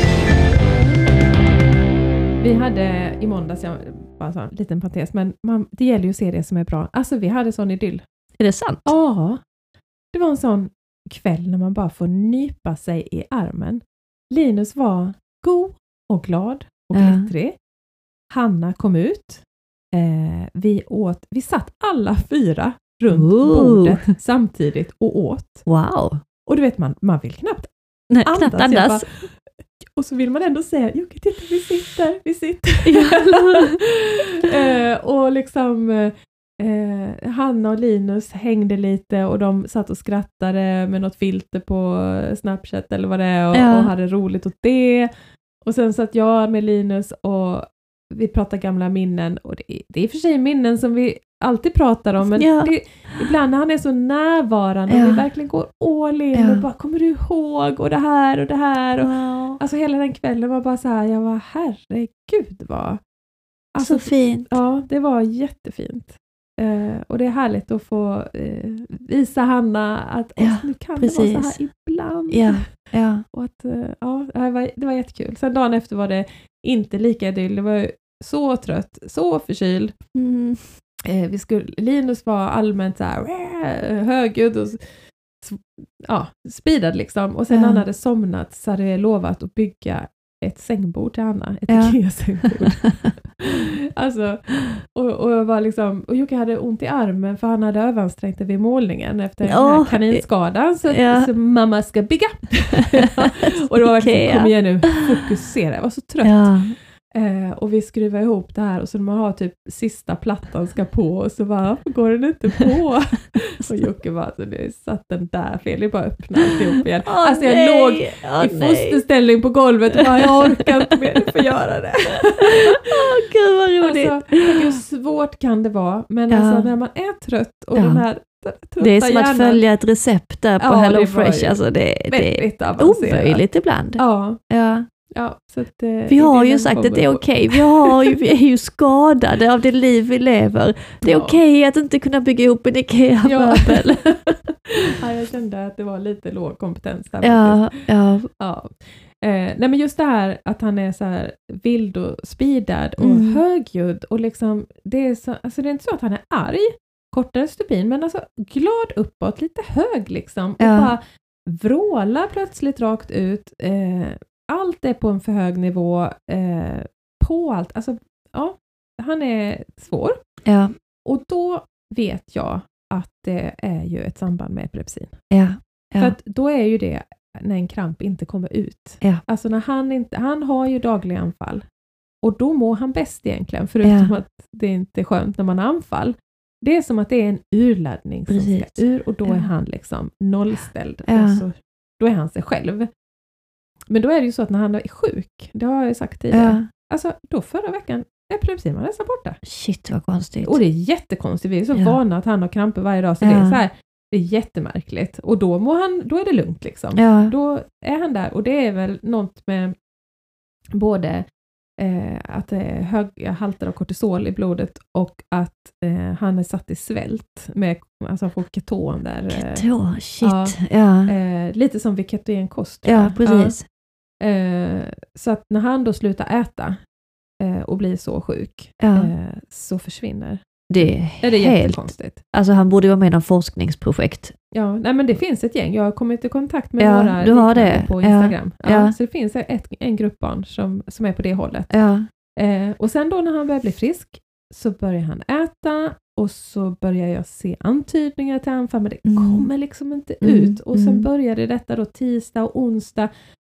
Vi hade i måndags, bara så en liten parentes, men det gäller ju att se det som är bra. Alltså vi hade sån idyll. Är det sant? Ja. Det var en sån kväll när man bara får nypa sig i armen. Linus var god och glad och glittrig. Hanna kom ut. Vi satt alla 4 runt bordet samtidigt och åt. Wow. Och du vet, man vill knappt andas. Och så vill man ändå säga, jo, titta, vi sitter. Och liksom Hanna och Linus hängde lite och de satt och skrattade med något filter på Snapchat eller vad det är och hade roligt åt det. Och sen satt jag med Linus och vi pratade gamla minnen, och det är för sig minnen som vi alltid pratar om, men ibland när han är så närvarande och vi verkligen går all in och bara, kommer du ihåg och det här och det här och, alltså hela den kvällen var bara så här, jag var herregud vad alltså, så fint. Ja, det var jättefint. Och det är härligt att få visa Hanna att nu kan det vara så här ibland. Och att, det var jättekul. Sen dagen efter var det inte lika idyll. Det var så trött, så förkyld. Linus var allmänt så här högljudd och speedad liksom. Och sen när han hade somnat så hade jag lovat att bygga ett sängbord till Anna. Ett IKEA-sängbord. Alltså, och jag var liksom, och Jocke hade ont i armen för han hade överansträngt det vid målningen efter den här kaninskadan. Så mamma ska bygga. Och det var verkligen, kom igen nu, fokusera. Jag var så trött. Och vi skruvar ihop det här och så när man har typ sista plattan ska på och så bara, går den inte på? Och Jocke bara, alltså, det satt den där fel, det är bara öppna alltihop igen. Alltså jag låg i fosterställning på golvet och bara, jag orkar inte mer för att göra det. Gud vad roligt. Alltså, hur svårt kan det vara? Men alltså när man är trött och den här det är som att följa ett recept där på HelloFresh. Alltså det är omöjligt ibland. Ja. Ja, så att, vi har ju sagt att det är okej. Vi är ju skadade av det liv vi lever. Det är okej att inte kunna bygga ihop en IKEA-möbel. Ja, jag kände att det var lite låg kompetens där. Ja. Nej, men just det här att han är så här vild och speedad och högljudd och liksom, det är så, alltså det är inte så att han är arg, kortare stupin, men alltså glad uppåt, lite hög liksom, och bara vrålar plötsligt rakt ut. Allt är på en för hög nivå, på allt, alltså ja, han är svår. Ja. Och då vet jag att det är ju ett samband med epilepsin. Ja. För att då är ju det när en kramp inte kommer ut. Ja. Alltså när han har ju dagliga anfall. Och då mår han bäst egentligen, förutom att det inte är skönt när man har anfall. Det är som att det är en urladdning som ska ur, och då är han liksom nollställd. Ja. Och så, då är han sig själv. Men då är det ju så att när han är sjuk, det har jag ju sagt tidigare, alltså då förra veckan, epilepsin var nästan borta. Shit, vad konstigt. Och det är jättekonstigt, vi är så vana att han har kramper varje dag, så det är så här, det är jättemärkligt. Och då är det lugnt liksom. Ja. Då är han där, och det är väl något med både att det är höga halter av kortisol i blodet och att han är satt i svält med, alltså får keton där. Keton, shit. Lite som vid ketogenkost. Ja, precis. Så att när han då slutar äta och blir så sjuk, så försvinner. Det är jättekonstigt. Alltså han borde vara med i någon forskningsprojekt. Ja, nej, men det finns ett gäng. Jag har kommit i kontakt med några du har det på Instagram. Så det finns en grupp barn som är på det hållet. Och sen då när han börjar bli frisk så börjar han äta, och så börjar jag se antydningar till anfall, men det kommer liksom inte ut. Och sen började detta då tisdag och onsdag.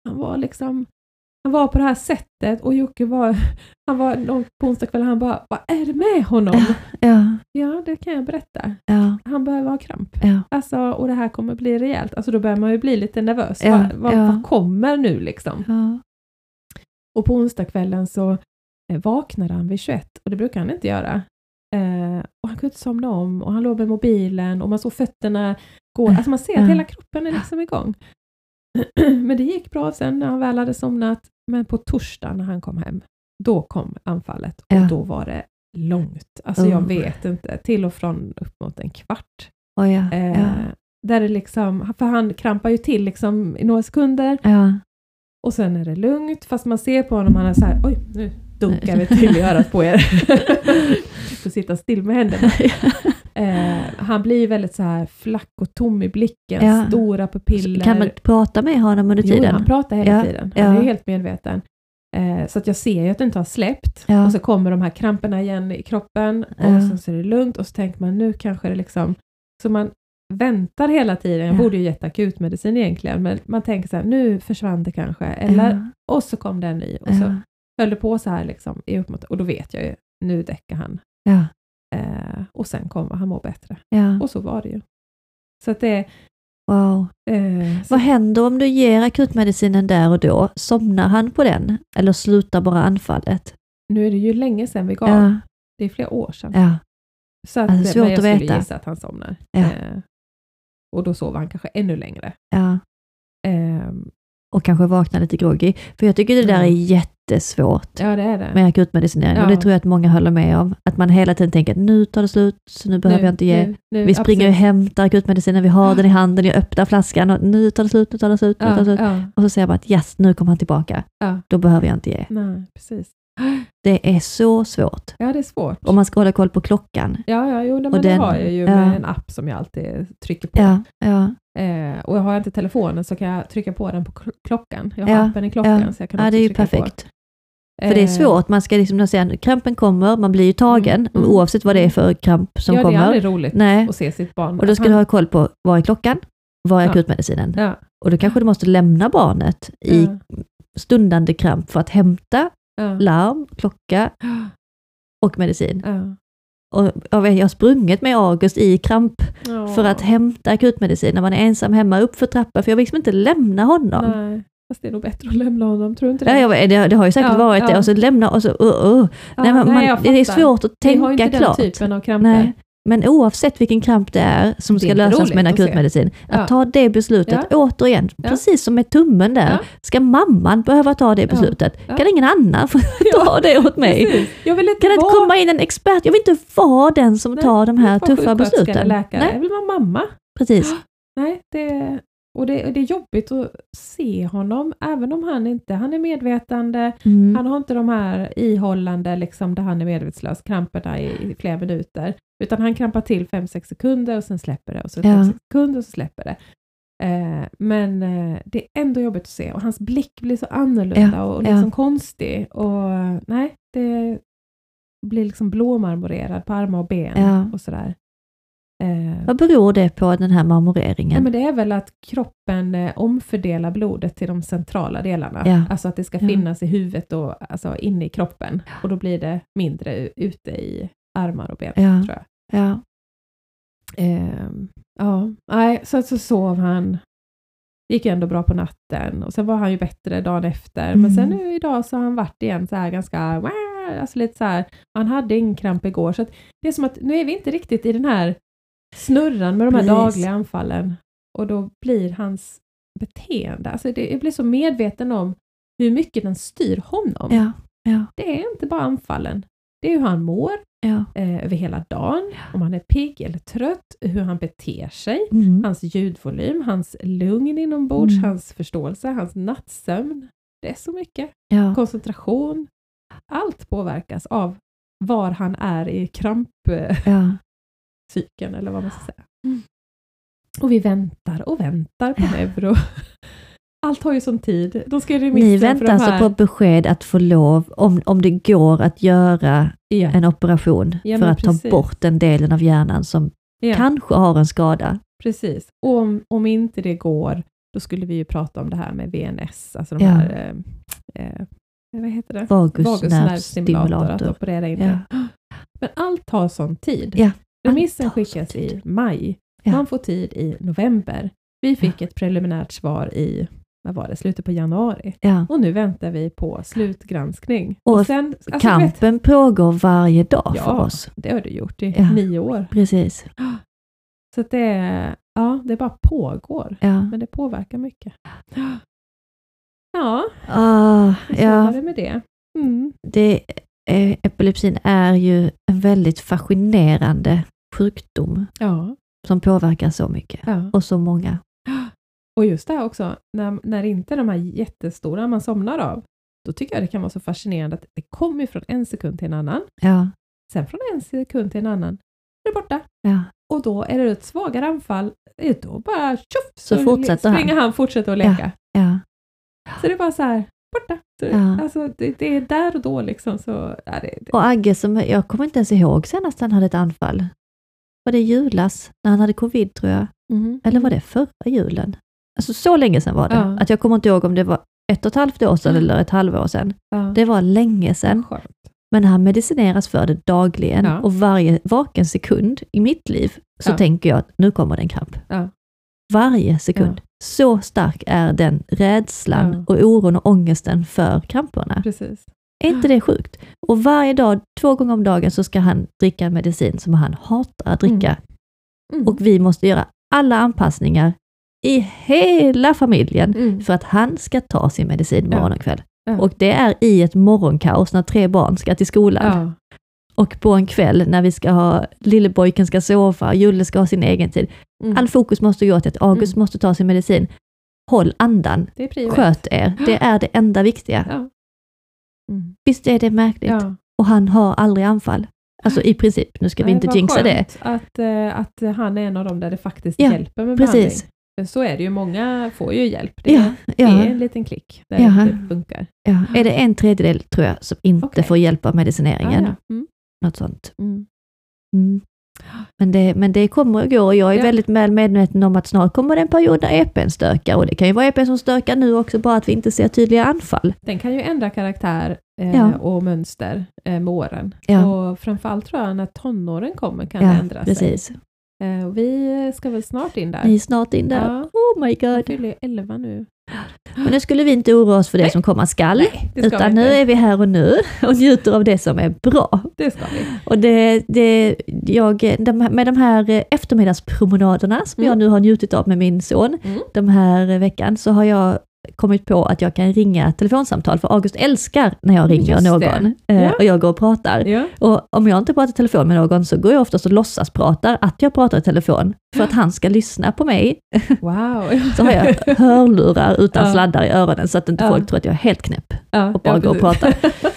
Han var på det här sättet, och Jocke han var på onsdag kväll, han bara, vad är det med honom? Ja, det kan jag berätta. Han behöver ha kramp. Alltså, och det här kommer bli rejält. Alltså då börjar man ju bli lite nervös. Vad kommer nu liksom? Och på onsdag kvällen så vaknade han vid 21, och det brukar han inte göra. Och han kunde inte somna om, och han låg med mobilen, och man såg fötterna gå. Alltså man ser att hela kroppen är liksom igång. Men det gick bra sen när han väl hade somnat. Men på torsdag när han kom hem, då kom anfallet. Och då var det långt. Alltså jag vet inte. Till och från upp mot en kvart. Där det liksom, för han krampar ju till liksom i några sekunder. Och sen är det lugnt. Fast man ser på honom, han är så här, oj, nu dunkar vi till i örat på er. Så sitta still med händerna. Han blir väldigt så här flack och tom i blicken, stora pupiller. Kan man prata med honom under tiden? Jo, han pratar hela tiden. Han är helt medveten. Så att jag ser ju att det inte har släppt. Och så kommer de här kramperna igen i kroppen. Och så är det lugnt. Och så tänker man, nu kanske det liksom... Så man väntar hela tiden. Jag borde ju gett akutmedicin egentligen. Men man tänker så här, nu försvann det kanske. Eller, och så kom det en ny. Och så höll det på så här liksom. Och då vet jag ju, nu däckar han. Och sen kommer han må bättre. Och så var det ju. Så att det... Wow. Vad händer om du ger akutmedicinen där och då? Somnar han på den? Eller slutar bara anfallet? Nu är det ju länge sedan vi gav. Det är flera år sedan. Så att, alltså, svårt men jag att skulle veta. gissa att han somnar. Och då sover han kanske ännu längre. Och kanske vaknar lite groggy. För jag tycker det där är jättesvårt. Ja, det är det. Med akutmedicinering. Och det tror jag att många håller med om. Att man hela tiden tänker att nu tar det slut, så nu behöver jag inte ge. Vi springer och hämtar akutmedicinen, vi har den i handen, jag öppnar flaskan och nu tar det slut, nu tar det slut. Och så säger jag bara att yes, nu kommer han tillbaka. Då behöver jag inte ge. Nej, precis. Det är så svårt. Ja, det är svårt. Om man ska hålla koll på klockan. Men det har jag ju med en app som jag alltid trycker på. Och har jag inte telefonen så kan jag trycka på den på klockan. Jag har appen i klockan så jag kan också det är ju trycka perfekt. På. För det är svårt, man ska liksom säga, krampen kommer, man blir ju tagen oavsett vad det är för kramp som kommer. Ja, det är aldrig roligt att se sitt barn. Och då ska du ha koll på, vad är klockan? Vad är akutmedicinen? Och då kanske du måste lämna barnet i stundande kramp för att hämta larm, klocka och medicin. Och jag har sprungit med August i kramp för att hämta akutmedicin när man är ensam hemma upp för trappan, för jag vill liksom inte lämna honom. Nej, fast det är nog bättre att lämna honom, tror du inte det? Det har ju säkert varit det, och så lämna och så det är svårt att tänka klart. Vi har inte den typen av kramper. Men oavsett vilken kramp det är som ska lösas med en akutmedicin, att ta det beslutet återigen, precis som med tummen där, ska mamman behöva ta det beslutet? Kan ingen annan få ta det åt mig? Kan det inte komma in en expert? Jag vill inte vara den som tar de här tuffa besluten. Läkare. Jag vill vara mamma. Precis. Nej, det är jobbigt att se honom, även om han är medvetande, han har inte de här ihållande liksom, där han är medvetslös, kramperna i flera minuter, utan han krampar till 5-6 sekunder och sen släpper det, och så 5-6 sekunder och så släpper det. Men det är ändå jobbigt att se, och hans blick blir så annorlunda och liksom konstig, och nej, det blir liksom blåmarmorerad på armar och ben och sådär. Vad beror det på, den här marmoreringen? Men det är väl att kroppen omfördelar blodet till de centrala delarna. Alltså att det ska finnas i huvudet och alltså inne i kroppen. Och då blir det mindre ute i armar och ben, tror jag. Nej, så sov han. Gick ändå bra på natten. Och sen var han ju bättre dagen efter. Men sen nu idag så har han varit igen så här ganska... Alltså lite så här... Han hade ingen kramp igår. Så att det är som att nu är vi inte riktigt i den här snurran med de här dagliga anfallen. Och då blir hans beteende... Alltså jag blir så medveten om hur mycket den styr honom. Det är inte bara anfallen. Det är hur han mår över hela dagen. Om han är pigg eller trött. Hur han beter sig. Hans ljudvolym. Hans lugn inombords. Hans förståelse. Hans nattsömn. Det är så mycket. Koncentration. Allt påverkas av var han är i krampcykeln. Eller vad man ska säga. Och vi väntar och väntar på neuro. Allt har ju sån tid. De ska Ni väntar alltså på besked att få lov, om det går att göra en operation för att ta bort den delen av hjärnan som kanske har en skada. Precis. Och om inte det går, då skulle vi ju prata om det här med VNS. Alltså de här, vad heter det? Vagusnervstimulator. Att operera in det. Men allt tar sån tid. Remissen skickas i maj. Man får tid i november. Vi fick ett preliminärt svar i slutet på januari. Och nu väntar vi på slutgranskning. Och sen, kampen pågår varje dag för oss. Det har det gjort i 9 år. Precis. Så att det bara pågår. Men det påverkar mycket. Så var det med det. Epilepsin är ju en väldigt fascinerande sjukdom. Som påverkar så mycket. Och så många. Och just det här också, när inte de här jättestora man somnar av, då tycker jag det kan vara så fascinerande att det kommer från en sekund till en annan. Sen från en sekund till en annan är det borta. Och då är det ett svagare anfall, då bara tjoff, så fortsätter han fortsätter att leka. Så det är bara så här, borta. Så, alltså, det är där och då liksom. Så, det. Och Agge, jag kommer inte ens ihåg senast han hade ett anfall. Var det julas när han hade covid, tror jag? Eller var det förra julen? Alltså så länge sedan var det. Att jag kommer inte ihåg om det var 1,5 år sedan eller ett halvår sedan. Det var länge sedan. Skönt. Men han medicineras för det dagligen. Och varje vaken sekund i mitt liv så tänker jag att nu kommer det en kramp. Varje sekund. Så stark är den rädslan och oron och ångesten för kramperna. Precis. Är inte det sjukt? Och varje dag, 2 gånger om dagen, så ska han dricka medicin som han hatar att dricka. Och vi måste göra alla anpassningar i hela familjen för att han ska ta sin medicin morgon och kväll. Och det är i ett morgonkaos när 3 barn ska till skolan. Och på en kväll när vi ska ha, lillebojken ska sova, Julle ska ha sin egen tid. All fokus måste gå till att August måste ta sin medicin. Håll andan. Sköt er. Det är det enda viktiga. Visst är det märkligt. Och han har aldrig anfall. Alltså i princip, nu ska vi inte jinxa det. Att han är en av dem där det faktiskt hjälper med behandling. Men så är det ju, många får ju hjälp. Det är en liten klick där det funkar. Är det 1/3 tror jag som inte får hjälp av medicineringen. Något sånt. Men det kommer och går, och jag är väldigt väl medveten om att snart kommer det en period där EP:n stökar, och det kan ju vara EP:n som stökar nu också, bara att vi inte ser tydliga anfall. Den kan ju ändra karaktär och mönster med åren. Och framförallt tror jag när tonåren kommer kan det ändra sig. Vi ska väl snart in där. Ni är snart in där. Oh my god. Jag fyller 11 nu. Men nu skulle vi inte oroa oss för det som komma skall. Nej, det ska utan vi nu inte. är vi här och nu och njuter av det som är bra. Det ska vi. Och med de här eftermiddagspromenaderna som jag nu har njutit av med min son den här veckan, så har jag kommit på att jag kan ringa telefonsamtal, för August älskar när jag ringer någon och jag går och pratar. Ja. Och om jag inte pratar i telefon med någon så går jag oftast och låtsas pratar att jag pratar i telefon för att han ska lyssna på mig. Wow. Så har jag hörlurar utan sladdar i öronen så att inte folk tror att jag är helt knäpp och bara går och pratar.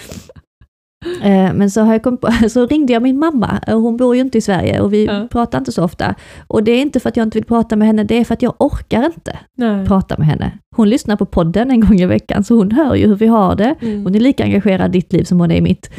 Men så ringde jag min mamma, och hon bor ju inte i Sverige och vi pratar inte så ofta. Och det är inte för att jag inte vill prata med henne, det är för att jag orkar inte prata med henne. Hon lyssnar på podden en gång i veckan, så hon hör ju hur vi har det. Hon är lika engagerad i ditt liv som hon är i mitt.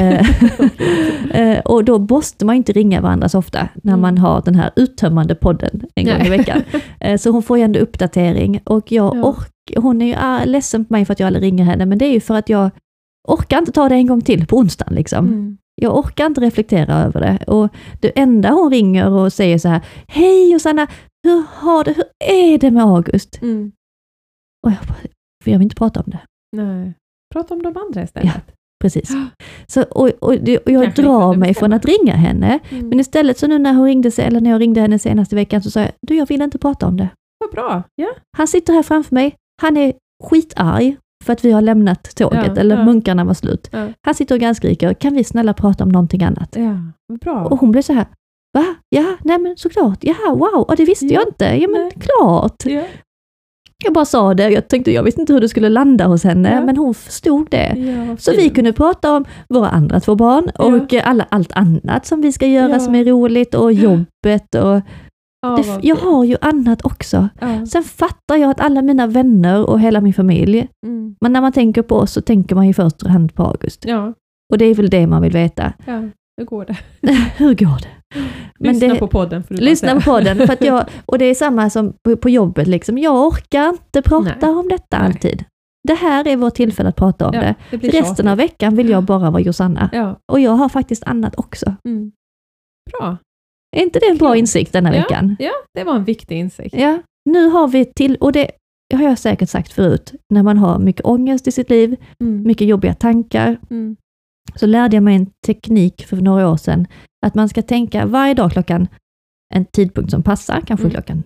Och då måste man inte ringa varandra så ofta när man har den här uttömmande podden en gång i veckan. Så hon får ju ändå uppdatering, och hon är ju ledsen på mig för att jag aldrig ringer henne, men det är ju för att jag orkar inte ta det en gång till på onsdagen liksom. Jag orkar inte reflektera över det. Och det enda hon ringer och säger så här: hej Josanna, hur är det med August? Och jag vill inte prata om det. Nej, prata om de andra istället. Ja, precis. Så, och jag drar mig från att ringa henne. Men istället så nu när hon ringde sig, eller när jag ringde henne senaste veckan, så sa jag: du, jag vill inte prata om det. Vad bra. Ja. Han sitter här framför mig. Han är skitarg för att vi har lämnat tåget, eller munkarna var slut. Han sitter och ganska kan vi snälla prata om någonting annat? Ja, bra. Och hon blev så här: va? Ja, nej men såklart. Ja, wow, och det visste jag inte. Ja, men klart. Ja. Jag bara sa det, jag visste inte hur det skulle landa hos henne, men hon förstod det. Ja, så vi kunde prata om våra andra 2 barn och allt annat som vi ska göra som är roligt, och jobbet och jag har ju annat också. Sen fattar jag att alla mina vänner och hela min familj, men när man tänker på oss så tänker man ju först och hand på August. Ja. Och det är väl det man vill veta. Ja, hur går det? Hur går det? Lyssna på podden. Lyssna på podden. För att och det är samma som på jobbet. Liksom. Jag orkar inte prata om detta alltid. Det här är vårt tillfälle att prata om det. Resten av veckan vill jag bara vara Josanna. Ja. Och jag har faktiskt annat också. Bra. Är inte det en bra insikt denna veckan? Ja, det var en viktig insikt. Ja, nu har vi och det har jag säkert sagt förut, när man har mycket ångest i sitt liv, mycket jobbiga tankar, så lärde jag mig en teknik för några år sedan, att man ska tänka varje dag klockan en tidpunkt som passar, kanske klockan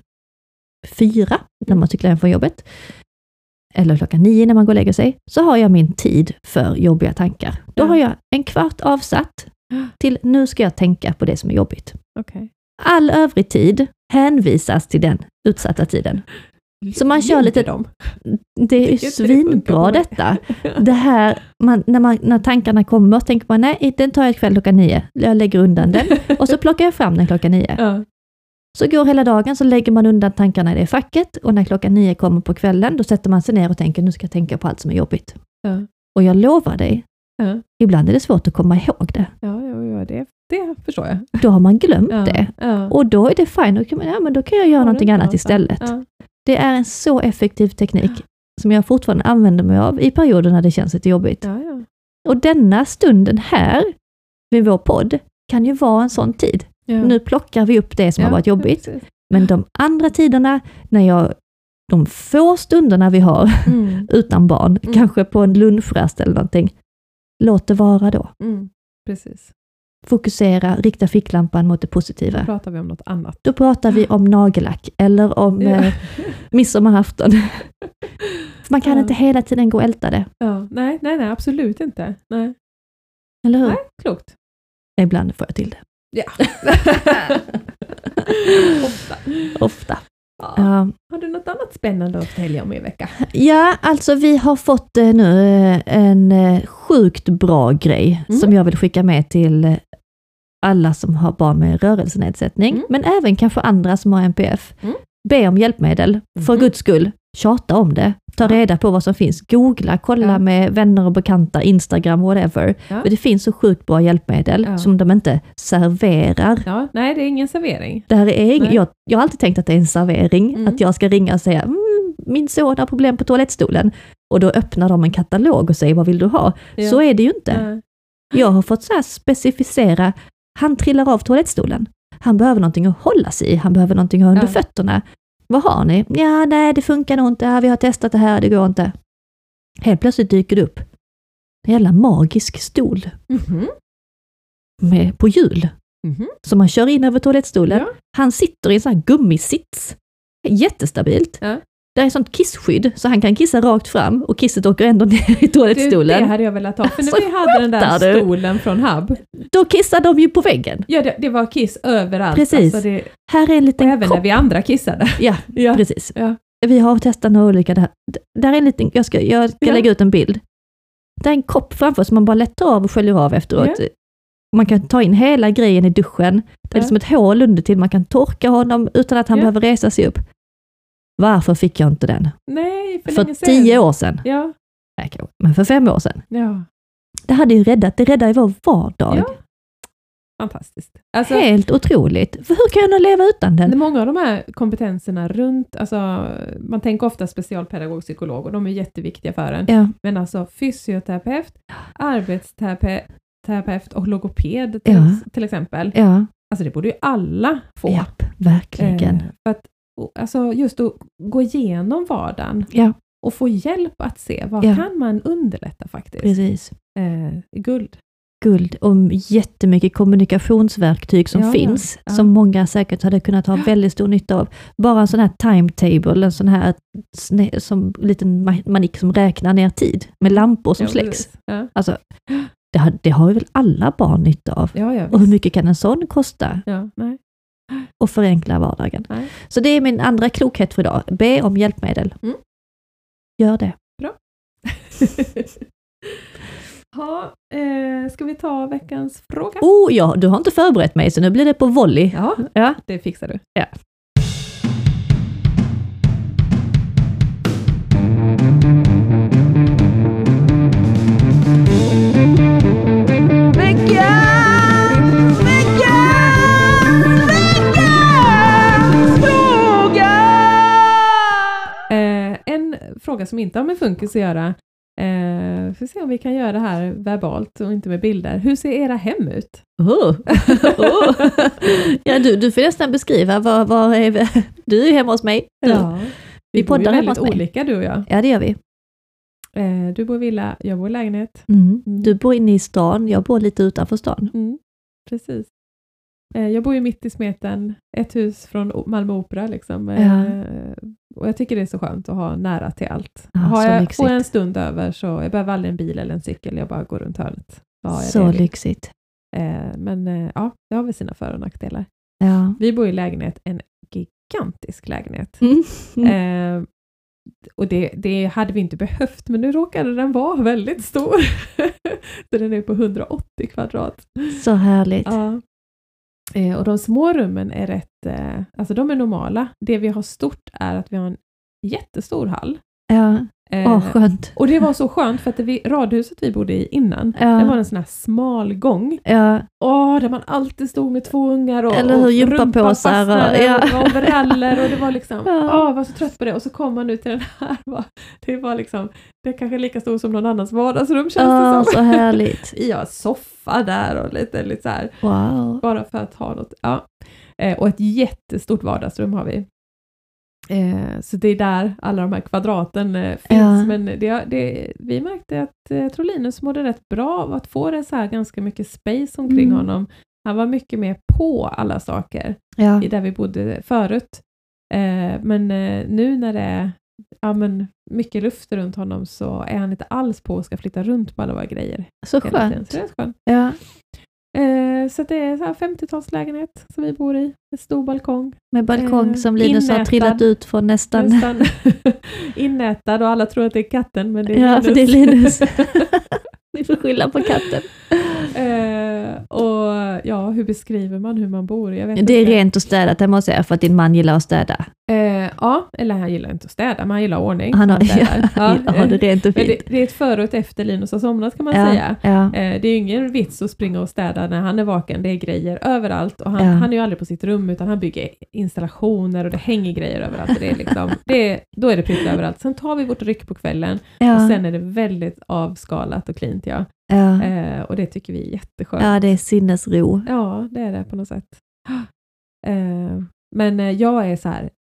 4 när man cyklar hem från jobbet, eller klockan 9 när man går och lägger sig, så har jag min tid för jobbiga tankar. Då har jag en kvart avsatt till nu ska jag tänka på det som är jobbigt. Okay. All övrig tid hänvisas till den utsatta tiden. Så man kör lite... Det är svinbra detta. Det här, när tankarna kommer tänker man, nej, den tar jag ikväll klockan 9. Jag lägger undan den och så plockar jag fram den klockan 9. Ja. Så går hela dagen, så lägger man undan tankarna i det facket, och när klockan 9 kommer på kvällen, då sätter man sig ner och tänker, nu ska jag tänka på allt som är jobbigt. Ja. Och jag lovar dig, ibland är det svårt att komma ihåg det. Ja, det förstår jag. Då har man glömt det. Ja. Och då är det fint. Men då kan jag göra någonting annat istället. Ja. Det är en så effektiv teknik som jag fortfarande använder mig av i perioder när det känns lite jobbigt. Ja. Och denna stunden här vid vår podd kan ju vara en sån tid. Ja. Nu plockar vi upp det som har varit jobbigt. Precis. Men de andra tiderna, de få stunderna vi har utan barn, kanske på en lunchrast eller någonting, låt det vara då. Precis. Fokusera, rikta ficklampan mot det positiva. Då pratar vi om något annat. Då pratar vi om nagellack eller om midsommarafton. Man kan inte hela tiden gå och älta det. Ja. Nej, absolut inte. Nej. Eller hur? Nej, klokt. Ibland får jag till det. Ja. Ofta. Ja. Har du något annat spännande att förtälja om i vecka? Ja, alltså vi har fått nu en sjukt bra grej som jag vill skicka med till alla som har barn med rörelsenedsättning, men även kanske andra som har NPF. Be om hjälpmedel, för Guds skull. Tjata om det. Ta reda på vad som finns. Googla, kolla med vänner och bekanta, Instagram, whatever. Ja. För det finns så sjukt bra hjälpmedel som de inte serverar. Ja, nej, det är ingen servering. Det här är jag har alltid tänkt att det är en servering. Att jag ska ringa och säga, min son har problem på toalettstolen. Och då öppnar de en katalog och säger, vad vill du ha? Ja. Så är det ju inte. Jag har fått så här specificera, han trillar av toalettstolen. Han behöver någonting att hålla sig i. Han behöver någonting under fötterna. Vad har ni? Ja, nej, det funkar nog inte. Ja, vi har testat det här, det går inte. Helt plötsligt dyker det upp en jävla magisk stol på hjul. Som man kör in över toalettstolen. Ja. Han sitter i en sån här gummisits. Jättestabilt. Ja. Det är sånt kissskydd så han kan kissa rakt fram och kisset åker ändå ner i toalettstolen. Det hade jag velat ha. För när vi hade den där stolen från Hub. Då kissar de ju på väggen. Ja, det var kiss överallt. Precis. Alltså Här är en liten även kopp. när vi andra kissade. Ja, precis. Ja. Vi har testat några olika. Där är en liten, jag ska lägga ut en bild. Det är en kopp framför som man bara lättar av och sköljer av efteråt. Ja. Man kan ta in hela grejen i duschen. Det är som ett hål under till. Man kan torka honom utan att han behöver resa sig upp. Varför fick jag inte den? Nej, för 10 år sedan. Ja. Men för 5 år sedan. Ja. Det hade ju det räddar ju vår vardag. Ja. Fantastiskt. Alltså, helt otroligt. För hur kan jag leva utan den? Många av de här kompetenserna runt, alltså, man tänker ofta specialpedagog, psykolog och de är jätteviktiga för en. Ja. Men alltså fysioterapeut, arbetsterapeut och logoped till exempel. Ja. Alltså det borde ju alla få. Japp, verkligen. För att, alltså just att gå igenom vardagen och få hjälp att se vad kan man underlätta faktiskt. Precis. Guld och jättemycket kommunikationsverktyg som finns, som många säkert hade kunnat ha väldigt stor nytta av. Bara en sån här timetable, en sån här som liten manik som räknar ner tid med lampor som släcks. Ja. Alltså, det har ju väl alla barn nytta av. Ja, och hur mycket kan en sån kosta? Ja, nej. Och förenkla vardagen. Nej. Så det är min andra klokhet för idag. Be om hjälpmedel. Gör det. Bra. Ska vi ta veckans fråga? Ja, du har inte förberett mig så nu blir det på volley. Ja. Det fixar du. Ja. En fråga som inte har med funkis att göra. Får se om vi kan göra det här verbalt och inte med bilder. Hur ser era hem ut? Ja, du får nästan beskriva vad är du är hemma hos mig. Ja. Vi bor ju väldigt hos mig. olika du och jag. Ja, det gör vi. Du bor i villa, jag bor i lägenhet. Du bor inne i stan, jag bor lite utanför stan. Precis. Jag bor ju mitt i smeten, ett hus från Malmö Opera liksom. Och jag tycker det är så skönt att ha nära till allt. Får jag en stund över så jag behöver aldrig en bil eller en cykel, jag bara går runt hörnet. Så lyxigt. Men det har väl sina för- och nackdelar. Ja. Vi bor i lägenhet, en gigantisk lägenhet. Och det hade vi inte behövt, men nu råkade den vara väldigt stor. Så den är på 180 kvadrat. Så härligt. Ja. Och de små rummen är rätt, alltså de är normala. Det vi har stort är att vi har en jättestor hall. Ja, skönt. Och det var så skönt för att radhuset vi bodde i innan, det var en sån här smal gång. Ja. Där man alltid stod med 2 ungar och gympapåsar och overaller och det var liksom, jag var så trött på det. Och så kom man ut till den här, det var liksom, det är kanske lika stor som någon annans vardagsrum känns det som. Så härligt. Ja, soffa där och lite så här. Wow. Bara för att ha något, och ett jättestort vardagsrum har vi. Så det är där alla de här kvadraten finns. Men vi märkte att Trolinus mådde rätt bra av att få det så här ganska mycket space omkring honom. Han var mycket mer på alla saker i där vi bodde förut. Men nu när det är mycket luft runt honom så är han inte alls på och ska flytta runt på alla våra grejer. Så skönt. Så det är skönt. Ja. Så det är så här 50-talslägenhet som vi bor i. En stor balkong. Med balkong som Linus har trillat ut från nästan innätad och alla tror att det är katten, men det är Linus. Ja, för det är Linus. Ni får skylla på katten. Och hur beskriver man hur man bor? Jag vet det är inte. rent och städat, det måste jag säga, för att din man gillar att städa. Eller han gillar inte att städa, men han gillar ordning. Han har det rent och fint. Det är ett före och ett efter Linus har somnat kan man säga. Ja. Det är ju ingen vits att springa och städa när han är vaken. Det är grejer överallt och han är ju aldrig på sitt rum utan han bygger installationer och det hänger grejer överallt. Och det är liksom, då är det pryttlar överallt. Sen tar vi vårt ryck på kvällen och sen är det väldigt avskalat och klint. Och det tycker vi är jätteskönt. Ja, det är sinnesro. Ja, det är det på något sätt. Men jag är så här,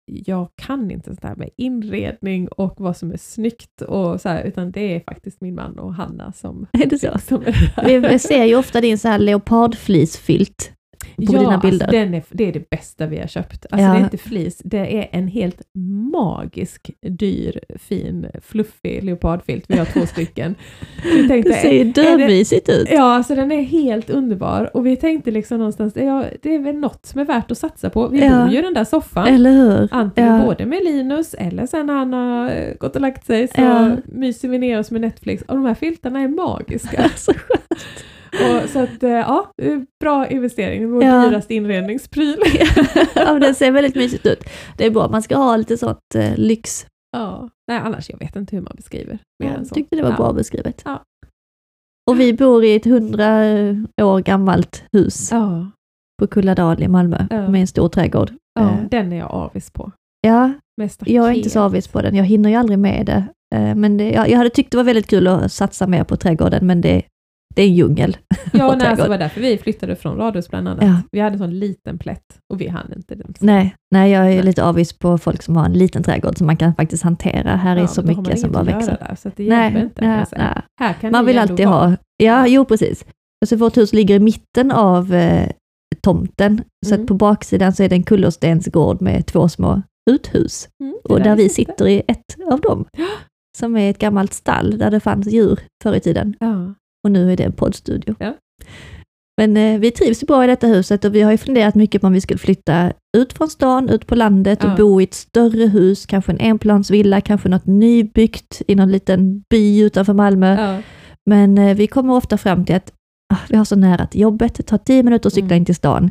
jag kan inte sånt här med inredning och vad som är snyggt och så här, utan det är faktiskt min man och Hanna som är det så? Som är Vi ser ju ofta din så här leopardflisfilt på dina bilder. Alltså det är det bästa vi har köpt. Alltså det är inte flis, det är en helt magisk, dyr, fin, fluffig leopardfilt. Vi har 2 stycken. Vi tänkte, det ser ju dövvisigt ut. Ja, så den är helt underbar. Och vi tänkte liksom någonstans, det är väl något som är värt att satsa på. Vi bor ju i den där soffan. Eller hur? Antingen både med Linus eller sen han har gått och lagt sig så myser vi ner oss med Netflix. Och de här filtarna är magiska. Så skönt. Och så att, bra investering. Vår dyraste inredningspryl. Ja, men den ser väldigt mysigt ut. Det är bra, man ska ha lite sånt lyx. Ja, nej annars jag vet inte hur man beskriver. Jag tyckte det var bra beskrivet. Ja. Och vi bor i ett 100 år gammalt hus på Kulladal i Malmö med en stor trädgård. Ja, den är jag avis på. Ja, jag är inte så avis på den. Jag hinner ju aldrig med det. Men jag hade tyckt det var väldigt kul att satsa mer på trädgården, men det är en djungel. Ja, nej, det var därför vi flyttade från radhus bland annat. Ja. Vi hade en sån liten plätt och vi hann inte den. Nej, jag är lite avis på folk som har en liten trädgård som man kan faktiskt hantera. Här är så mycket som bara växer. Där, så att det hjälper inte. Här kan man vill alltid ha. Ja, jo precis. Alltså vårt hus ligger i mitten av tomten. Så att på baksidan så är det en kullerstensgård med 2 små uthus. Och där vi sitter i ett av dem. Som är ett gammalt stall där det fanns djur förr i tiden. Ja. Och nu är det en poddstudio. Ja. Men vi trivs ju bra i detta huset och vi har ju funderat mycket på om vi skulle flytta ut från stan, ut på landet och bo i ett större hus, kanske en enplansvilla, kanske något nybyggt i någon liten by utanför Malmö. Ja. Men vi kommer ofta fram till att vi har så nära till jobbet, det tar 10 minuter att cykla in till stan.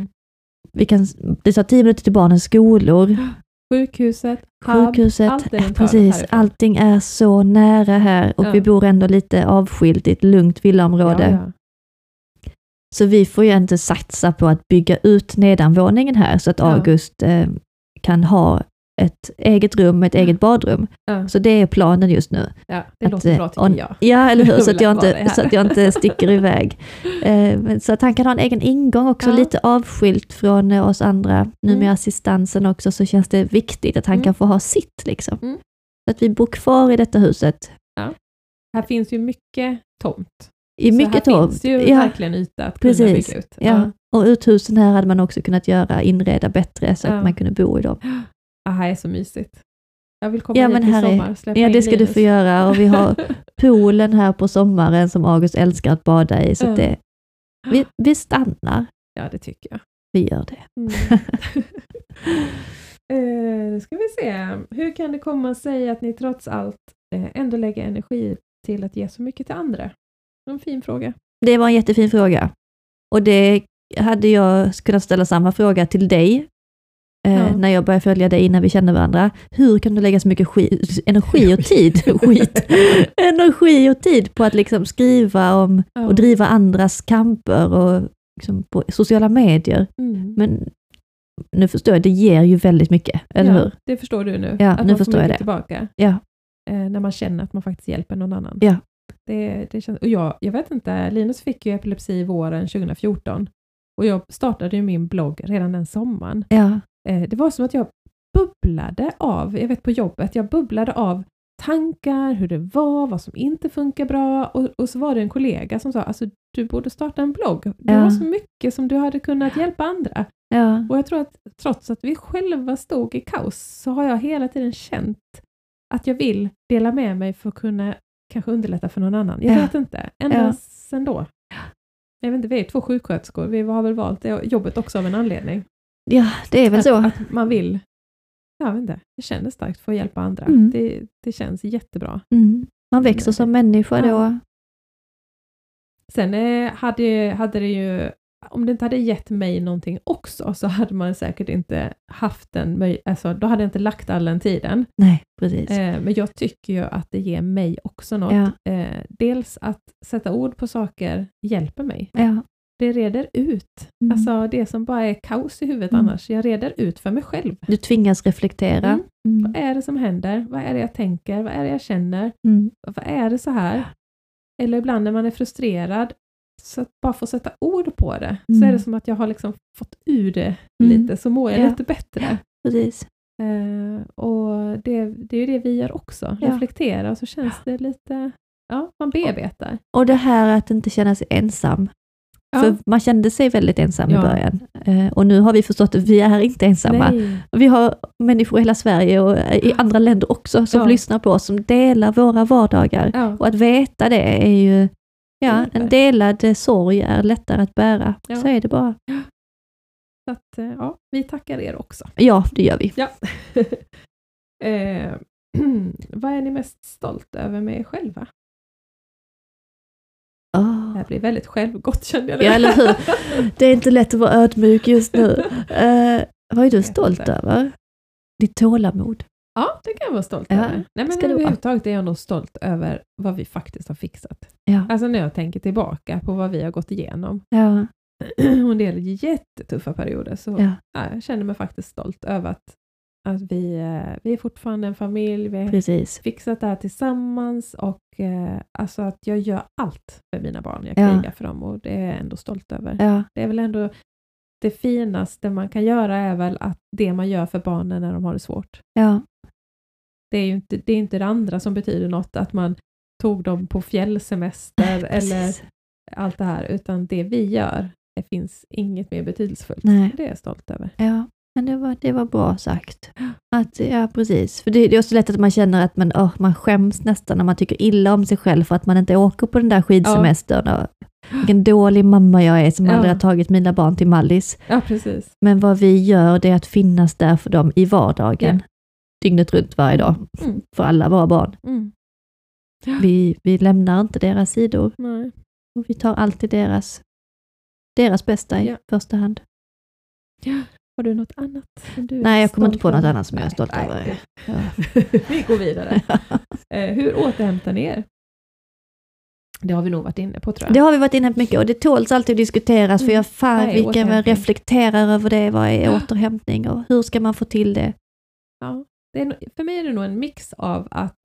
Det tar 10 minuter till barnens skolor. Sjukhuset, precis. Allting är så nära här och vi bor ändå lite avskilt i ett lugnt villaområde. Ja. Så vi får ju inte satsa på att bygga ut nedanvåningen här så att August kan ha ett eget rum, ett eget badrum. Ja. Så det är planen just nu. Ja, det låter bra tycker jag. Ja, eller hur? Så att jag inte sticker iväg. Så att han kan ha en egen ingång också, lite avskilt från oss andra. Nu med assistansen också så känns det viktigt att han kan få ha sitt liksom. Så att vi bor kvar i detta huset. Ja. Här finns ju mycket tomt. Mycket tomt. Finns ju verkligen yta att kunna bygga ut. Ja. Och uthusen här hade man också kunnat inreda bättre så att man kunde bo i dem. Här är så mysigt. Jag vill komma hit i sommar. Ja, det ska du få göra. Och vi har poolen här på sommaren som August älskar att bada i. Så det, vi stannar. Ja, det tycker jag. Vi gör det. Nu ska vi se. Hur kan det komma sig att ni trots allt ändå lägger energi till att ge så mycket till andra? En fin fråga. Det var en jättefin fråga. Och det hade jag kunnat ställa samma fråga till dig. När jag började följa dig innan vi kände varandra. Hur kan du lägga så mycket energi och tid energi och tid på att liksom skriva om och driva andras kamper och liksom på sociala medier. Men nu förstår jag, det ger ju väldigt mycket, eller hur? Det förstår du nu. Ja, att nu man förstår får jag det. Tillbaka. Ja. När man känner att man faktiskt hjälper någon annan. Ja. Det känns, och jag vet inte, Linus fick ju epilepsi våren 2014 och jag startade ju min blogg redan den sommaren. Ja. Det var som att jag bubblade av, jag vet på jobbet, jag bubblade av tankar, hur det var, vad som inte funkar bra och så var det en kollega som sa, alltså du borde starta en blogg. Det var så mycket som du hade kunnat hjälpa andra. Ja. Och jag tror att trots att vi själva stod i kaos så har jag hela tiden känt att jag vill dela med mig för att kunna kanske underlätta för någon annan. Jag vet inte, ända sen då. Jag vet inte, vi är 2 sjuksköterskor, vi har väl valt det jobbet också av en anledning. Ja, det är väl så. Att man vill, jag vet inte, det kändes starkt för att hjälpa andra. Det känns jättebra. Man växer som människa då. Sen hade det ju, om det inte hade gett mig någonting också så hade man säkert inte haft alltså då hade jag inte lagt all den tiden. Nej, precis. Men jag tycker ju att det ger mig också något. Dels att sätta ord på saker hjälper mig. Ja. Det reder ut. Alltså det som bara är kaos i huvudet annars. Jag reder ut för mig själv. Du tvingas reflektera. Vad är det som händer? Vad är det jag tänker? Vad är det jag känner? Vad är det så här? Eller ibland när man är frustrerad så att bara få sätta ord på det så är det som att jag har liksom fått ur det lite så mår jag lite bättre. Precis. Och det är ju det vi gör också. Ja. Reflektera och så känns det lite, man bearbetar. Och det här att inte känna sig ensam. Ja. För man kände sig väldigt ensam i början. Och nu har vi förstått att vi är inte ensamma. Nej. Vi har människor i hela Sverige och i andra länder också som lyssnar på oss, som delar våra vardagar. Ja. Och att veta det är ju, en delad sorg är lättare att bära. Ja. Så är det bara. Så att, vi tackar er också. Ja, det gör vi. Ja. Vad är ni mest stolt över med er själva? Det här blir väldigt självgott, känner jag. Ja, eller hur? Det är inte lätt att vara ödmjuk just nu. Vad är du stolt över? Ditt tålamod. Ja, det kan jag vara stolt över. Nej, men överhuvudtaget är jag nog stolt över vad vi faktiskt har fixat. Ja. Alltså när jag tänker tillbaka på vad vi har gått igenom. Ja. Och en del jättetuffa perioder. Så jag känner mig faktiskt stolt över att vi är fortfarande en familj. Vi har fixat det här tillsammans. Och alltså att jag gör allt för mina barn. Jag krigar för dem och det är jag ändå stolt över. Ja. Det är väl ändå det finaste man kan göra är väl att det man gör för barnen när de har det svårt. Ja. Det är inte det andra som betyder något, att man tog dem på fjällsemester eller allt det här, utan det vi gör, det finns inget mer betydelsefullt. Nej. Det är jag stolt över. Ja, men det var bra sagt. Att, ja, precis. För det är också lätt att man känner att man skäms nästan när man tycker illa om sig själv för att man inte åker på den där skidsemestern. Vilken dålig mamma jag är som aldrig har tagit mina barn till Mallis. Ja, precis. Men vad vi gör, det är att finnas där för dem i vardagen. Dygnet runt varje dag. För alla våra barn. Vi lämnar inte deras sidor. Nej. Och vi tar alltid deras bästa i första hand. Ja. Har du något annat? Nej, jag kommer inte på något annat som jag är stolt över. Ja. Vi går vidare. Hur återhämtar ni er? Det har vi nog varit inne på, tror jag. Det har vi varit inne på mycket och det tåls alltid att diskuteras för vi kan reflektera över det. Vad är återhämtning och hur ska man få till det? Ja, för mig är det nog en mix av att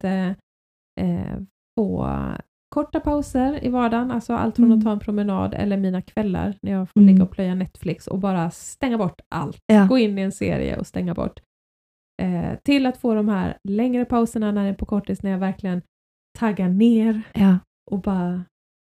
få korta pauser i vardagen, alltså allt från att ta en promenad eller mina kvällar när jag får ligga och plöja Netflix och bara stänga bort allt. Gå in i en serie och stänga bort. Till att få de här längre pauserna när det är på kortis, när jag verkligen taggar ner och bara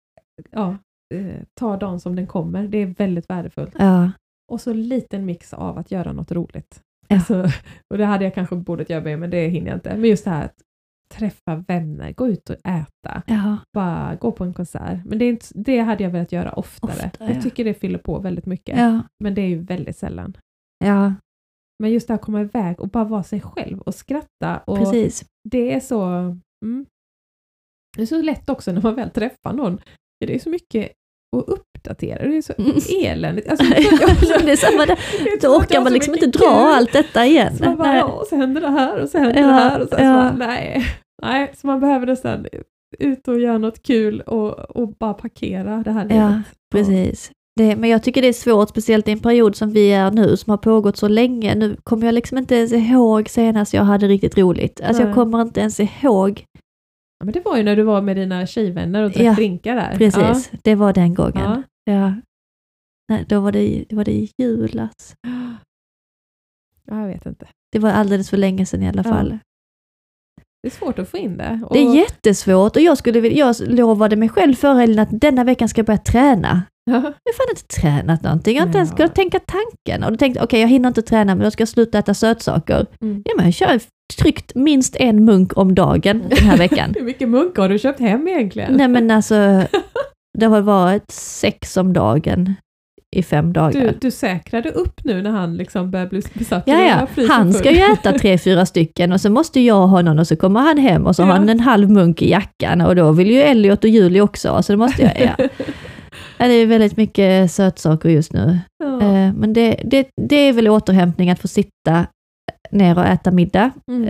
ta dagen som den kommer. Det är väldigt värdefullt. Ja. Och så en liten mix av att göra något roligt. Alltså, och det hade jag kanske borde göra med, men det hinner jag inte. Men just det här att träffa vänner, gå ut och äta. Bara gå på en konsert. Men det hade jag velat göra oftare. Jag tycker det fyller på väldigt mycket. Men det är ju väldigt sällan. Men just det här att komma iväg och bara vara sig själv och skratta. Och det är så det är så lätt också när man väl träffar någon. Det är så mycket att uppdatera. Det är så eländigt. Alltså, det är samma där. Då orkar man liksom inte dra allt detta igen. Så man bara, och så händer det här och så händer det här. Och så bara, nej, så man behöver nästan ut och göra något kul och bara parkera det här livet. Ja, precis. Men jag tycker det är svårt, speciellt i en period som vi är nu, som har pågått så länge. Nu kommer jag liksom inte ens ihåg senast jag hade riktigt roligt. Alltså jag kommer inte ens ihåg. Ja, men det var ju när du var med dina tjejvänner och drack drinkar där. Precis, det var den gången. Nej, då var det i julas. Jag vet inte. Det var alldeles för länge sedan i alla fall. Det är svårt att få in det. Det är jättesvårt och jag lovade mig själv förra helgen att denna veckan ska jag börja träna. Jag har fan inte tränat någonting. Jag har inte ens kunnat tänka tanken. Och då tänkte jag, jag hinner inte träna, men då ska jag sluta äta sötsaker. Ja, men jag kör tryckt minst en munk om dagen den här veckan. Hur mycket munkar har du köpt hem egentligen? Nej, men alltså, det har varit 6 om dagen i 5 dagar. Du säkrade upp nu när han liksom börjar bli besatt. Ja. Han ska ju äta 3-4 stycken och så måste jag ha någon och så kommer han hem och så har han en halv munk i jackan och då vill ju Elliot och Julie också, så det måste jag. Det är väldigt mycket sötsaker just nu. Men det är väl återhämtning att få sitta ner och äta middag.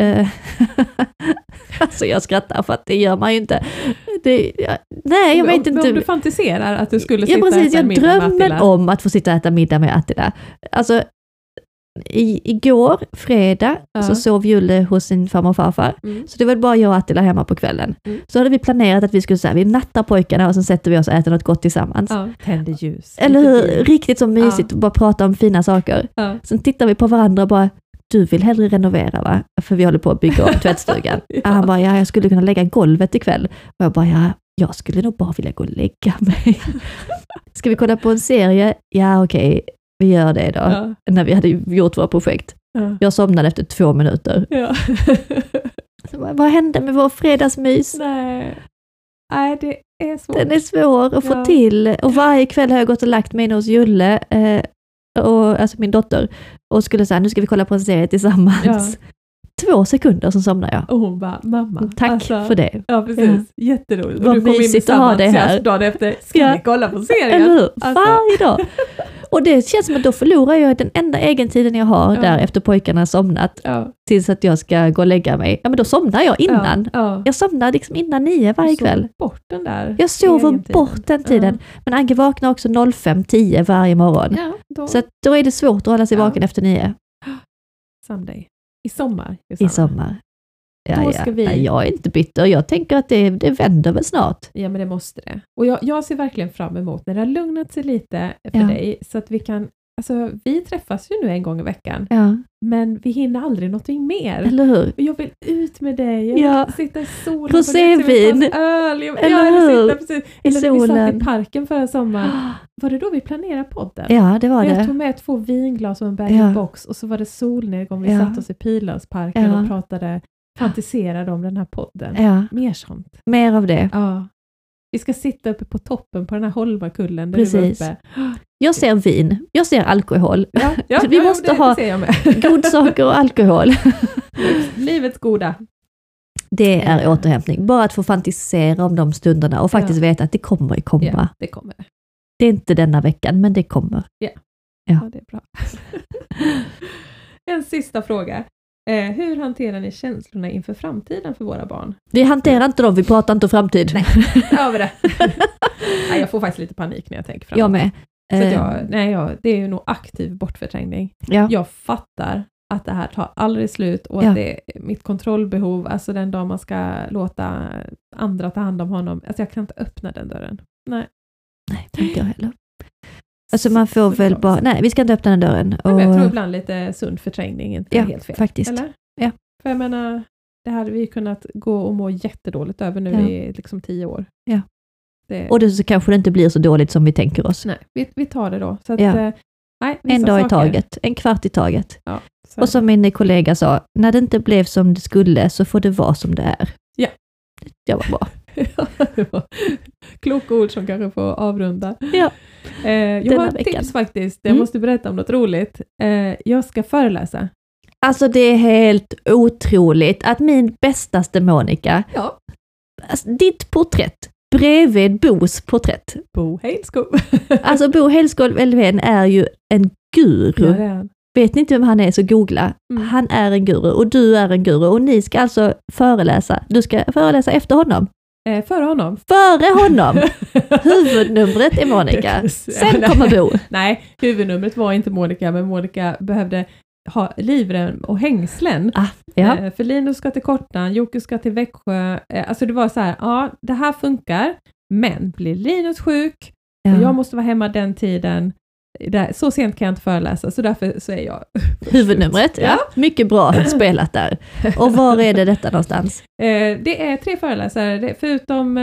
Alltså jag skrattar för att det gör man ju inte. Nej, jag vet inte. Men om du fantiserar att du skulle sitta och äta middag med Attila. Jag drömmer om att få sitta och äta middag med Attila. Alltså igår, fredag, så sov Julle hos sin farmor och farfar. Så det var bara jag och Attila hemma på kvällen. Så hade vi planerat att vi skulle säga, vi nattar pojkarna och sen sätter vi oss och äter något gott tillsammans. Tänder ljus. Eller hur? Riktigt så mysigt att bara prata om fina saker. Sen tittar vi på varandra och bara, du vill hellre renovera va? För vi håller på att bygga om tvättstugan. Han bara, jag skulle kunna lägga golvet ikväll. Och jag bara, jag skulle nog bara vilja gå och lägga mig. Ska vi kolla på en serie? Ja, okej. Vi gör det då. Ja. När vi hade gjort våra projekt. Ja. Jag somnade efter 2 minuter. Ja. Så vad hände med vår fredagsmys? Nej, det är svårt. Den är svår att få till. Och varje kväll har jag gått och lagt mig inne hos Julle, alltså min dotter, och skulle säga, nu ska vi kolla på en serie tillsammans. 2 sekunder så somnar jag. Och hon bara, mamma. Tack för det. Ja, precis. Jätteroligt. Vad mysigt att ha det här. Dagen efter, ska vi kolla på serien? Eller hur? Varje dag. Och det känns som att då förlorar jag den enda egentiden jag har där efter pojkarna har somnat. Ja. Tills att jag ska gå och lägga mig. Ja, men då somnar jag innan. Ja. Jag somnar liksom innan 9 varje kväll. Bort den där. Jag sover bort den tiden. Men Agge vaknar också 05:10 varje morgon. Ja, så att då är det svårt att hålla sig vaken efter 9. Someday. I sommar. I sommar. Ja, jag är inte bitter. Jag tänker att det vänder väl snart. Ja, men det måste det. Och jag ser verkligen fram emot när det har lugnat sig lite för dig. Så att vi kan, alltså vi träffas ju nu en gång i veckan. Ja. Men vi hinner aldrig någonting mer. Eller hur? Och jag vill ut med dig. Jag vill sitta i solen. Rosévin. Eller precis. I solen. Vi satt i parken förra sommaren. Var det då vi planerade podden? Ja, det var det. Jag tog med 2 vinglas och en bag-in-box. Och så var det solnedgång. Vi satt oss i Pildammsparken och pratade, fantiserade om den här podden. Ja. Mer sånt. Mer av det. Ja. Vi ska sitta uppe på toppen på den här Holmakullen. Precis. Uppe. Jag ser vin. Jag ser alkohol. Vi måste ha godsaker och alkohol. Livets goda. Det är återhämtning. Bara att få fantisera om de stunderna och faktiskt veta att det kommer komma. Ja, det kommer. Det är inte denna veckan, men det kommer. Ja, det är bra. En sista fråga. Hur hanterar ni känslorna inför framtiden för våra barn? Vi hanterar inte dem, vi pratar inte om framtid. Nej, över det. Nej, jag får faktiskt lite panik när jag tänker framåt. Jag med. Så det är ju nog aktiv bortförträngning. Ja. Jag fattar att det här tar aldrig slut och att det är mitt kontrollbehov, alltså den dag man ska låta andra ta hand om honom. Alltså jag kan inte öppna den dörren. Nej, tänker jag heller. Alltså man får väl bara, nej vi ska inte öppna den dörren. Och jag tror ibland lite sund förträngning inte helt fel. Faktiskt. Eller? Ja. För jag menar, det hade vi kunnat gå och må jättedåligt över nu i liksom 10 år. Ja. Och det så kanske det inte blir så dåligt som vi tänker oss. Nej, vi tar det då. Så att, nej, en dag i taget, en kvart i taget. Ja, och som min kollega sa, när det inte blev som det skulle så får det vara som det är. Ja. Det var bra. Kloka ord som kanske får avrunda. Ja. Jag har ett tips faktiskt. Jag måste berätta om något roligt. Jag ska föreläsa. Alltså det är helt otroligt att min bästaste Monica, alltså, ditt porträtt bredvid Bos porträtt. Bo Heilskov. Alltså Bo Heilskov Elfven är ju en guru. Ja, det är han. Vet ni inte vem han är så googla. Han är en guru och du är en guru och ni ska alltså föreläsa. Du ska föreläsa efter honom. Före honom. Före honom! Huvudnumret är Monica. Sen kommer Bo. Nej, huvudnumret var inte Monica, men Monica behövde ha livrem och hängslen. För Linus ska till Kortan, Jocke ska till Växjö. Alltså det var så här, det här funkar, men blir Linus sjuk och jag måste vara hemma den tiden. Så sent kan jag inte föreläsa, så därför så är jag huvudnumret. Ja. Mycket bra spelat där. Och var är det detta någonstans? Det är 3 föreläsare, förutom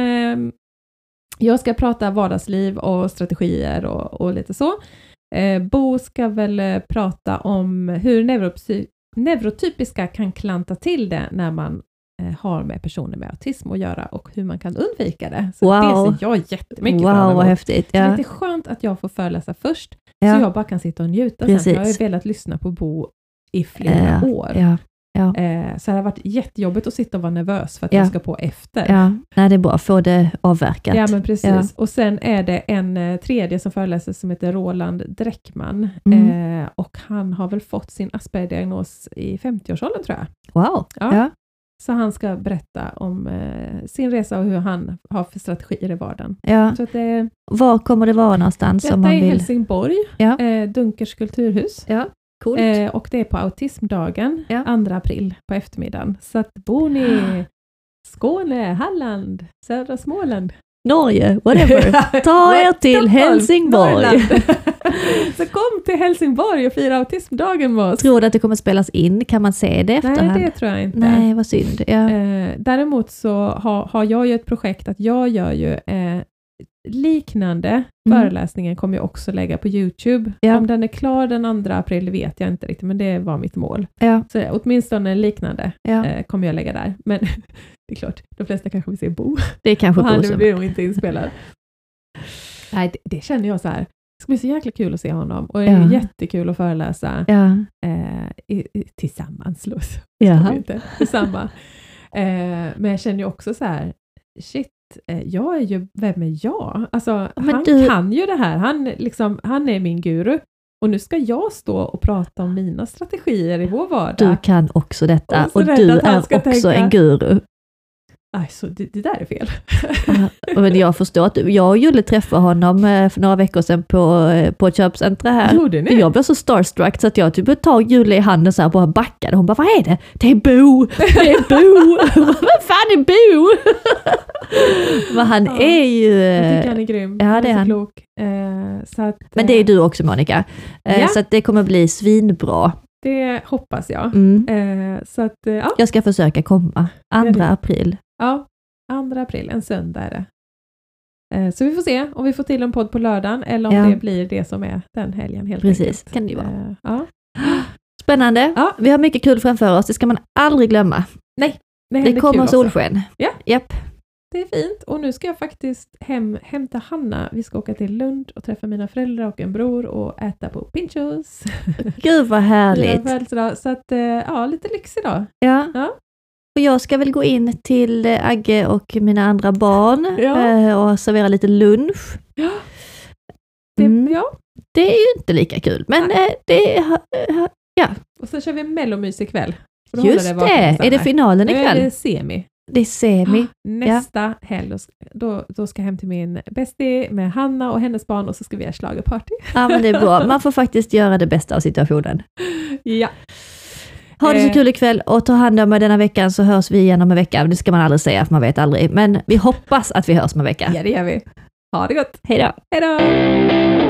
jag ska prata vardagsliv och strategier och lite så. Bo ska väl prata om hur neurotypiska kan klanta till det när man har med personer med autism att göra och hur man kan undvika det. Så det ser jag jättemycket fram emot. Vad häftigt. Ja. Så det är skönt att jag får föreläsa först så jag bara kan sitta och njuta. Sen. Jag har ju velat lyssna på Bo i flera år. Ja. Ja. Så det har varit jättejobbigt att sitta och vara nervös för att jag ska på efter. Ja, nej, det är bra. Få det avverkat. Ja, men precis. Ja. Och sen är det en tredje som föreläser som heter Roland Dräckman. Och han har väl fått sin Asperger-diagnos i 50-årsåldern tror jag. Wow. Ja. Så han ska berätta om sin resa och hur han har för strategier i vardagen. Ja. Så att var kommer det vara någonstans? Detta om man vill? är Helsingborg, Dunkers kulturhus. Ja. Cool. Och det är på autismdagen, 2 april på eftermiddagen. Så att bor ni i Skåne, Halland, södra Småland, Norge, whatever. Ta er till Helsingborg. Så kom till Helsingborg och fira autismdagen med oss. Tror du att det kommer spelas in? Kan man se det efterhand? Nej, det tror jag inte. Nej, vad synd. Ja. Däremot så har jag ju ett projekt att jag gör ju liknande föreläsningen kommer jag också lägga på YouTube. Ja. Om den är klar den 2 april vet jag inte riktigt, men det var mitt mål. Ja. Så åtminstone liknande Ja. kommer jag lägga där. Men det är klart, de flesta kanske vill se Bo. Det är kanske Och han Bo blir nog inte inspelad. Nej, det känner jag så här. Det ska bli så jäkla kul att se honom. Och det är jättekul att föreläsa tillsammans. Tillsammans. Men jag känner ju också så här, shit, jag är ju, vem är jag? Alltså, han kan ju det här. Han är min guru. Och nu ska jag stå och prata om mina strategier i vår vardag. Du kan också detta och du är också en guru. Alltså, det där är fel. Men jag förstår att jag och Julle träffade honom för några veckor sedan på ett köpcentra här. Gjorde ni? Jag blev så starstruck så att jag typ tog Julle i handen så här och bara backade. Hon bara, vad är det? Det är Bo! Det är Bo! Vad fan är Bo? Men han är ju... Jag tycker han är grym. Ja, det är han. Klok. Så att, men det är du också, Monica. Så att det kommer bli svinbra. Det hoppas jag. Så att, Jag ska försöka komma 2 april. Ja, 2 april, en söndag är det. Så vi får se om vi får till en podd på lördagen eller om det blir det som är den helgen helt enkelt. Precis, kan det ju vara. Ja. Spännande. Ja. Vi har mycket kul framför oss, det ska man aldrig glömma. Nej, det kommer solsken. Ja. Japp. Det är fint och nu ska jag faktiskt hämta Hanna. Vi ska åka till Lund och träffa mina föräldrar och en bror och äta på Pinchos. Gud vad härligt. Så att, lite lyx idag. Ja. Och jag ska väl gå in till Agge och mina andra barn och servera lite lunch. Ja. Det är ju inte lika kul, men ja. Och så kör vi mellomys ikväll. Just det, är det finalen ikväll? Det är semi. Det är semi. Nästa helg, då ska jag hem till min bestie med Hanna och hennes barn och så ska vi göra schlagerparty. Ja, men det är bra. Man får faktiskt göra det bästa av situationen. Ja. Ha det så kul ikväll och ta hand om mig denna veckan så hörs vi igen om en vecka. Det ska man aldrig säga för man vet aldrig. Men vi hoppas att vi hörs om en vecka. Ja, det gör vi. Ha det gott. Hej då. Hej då.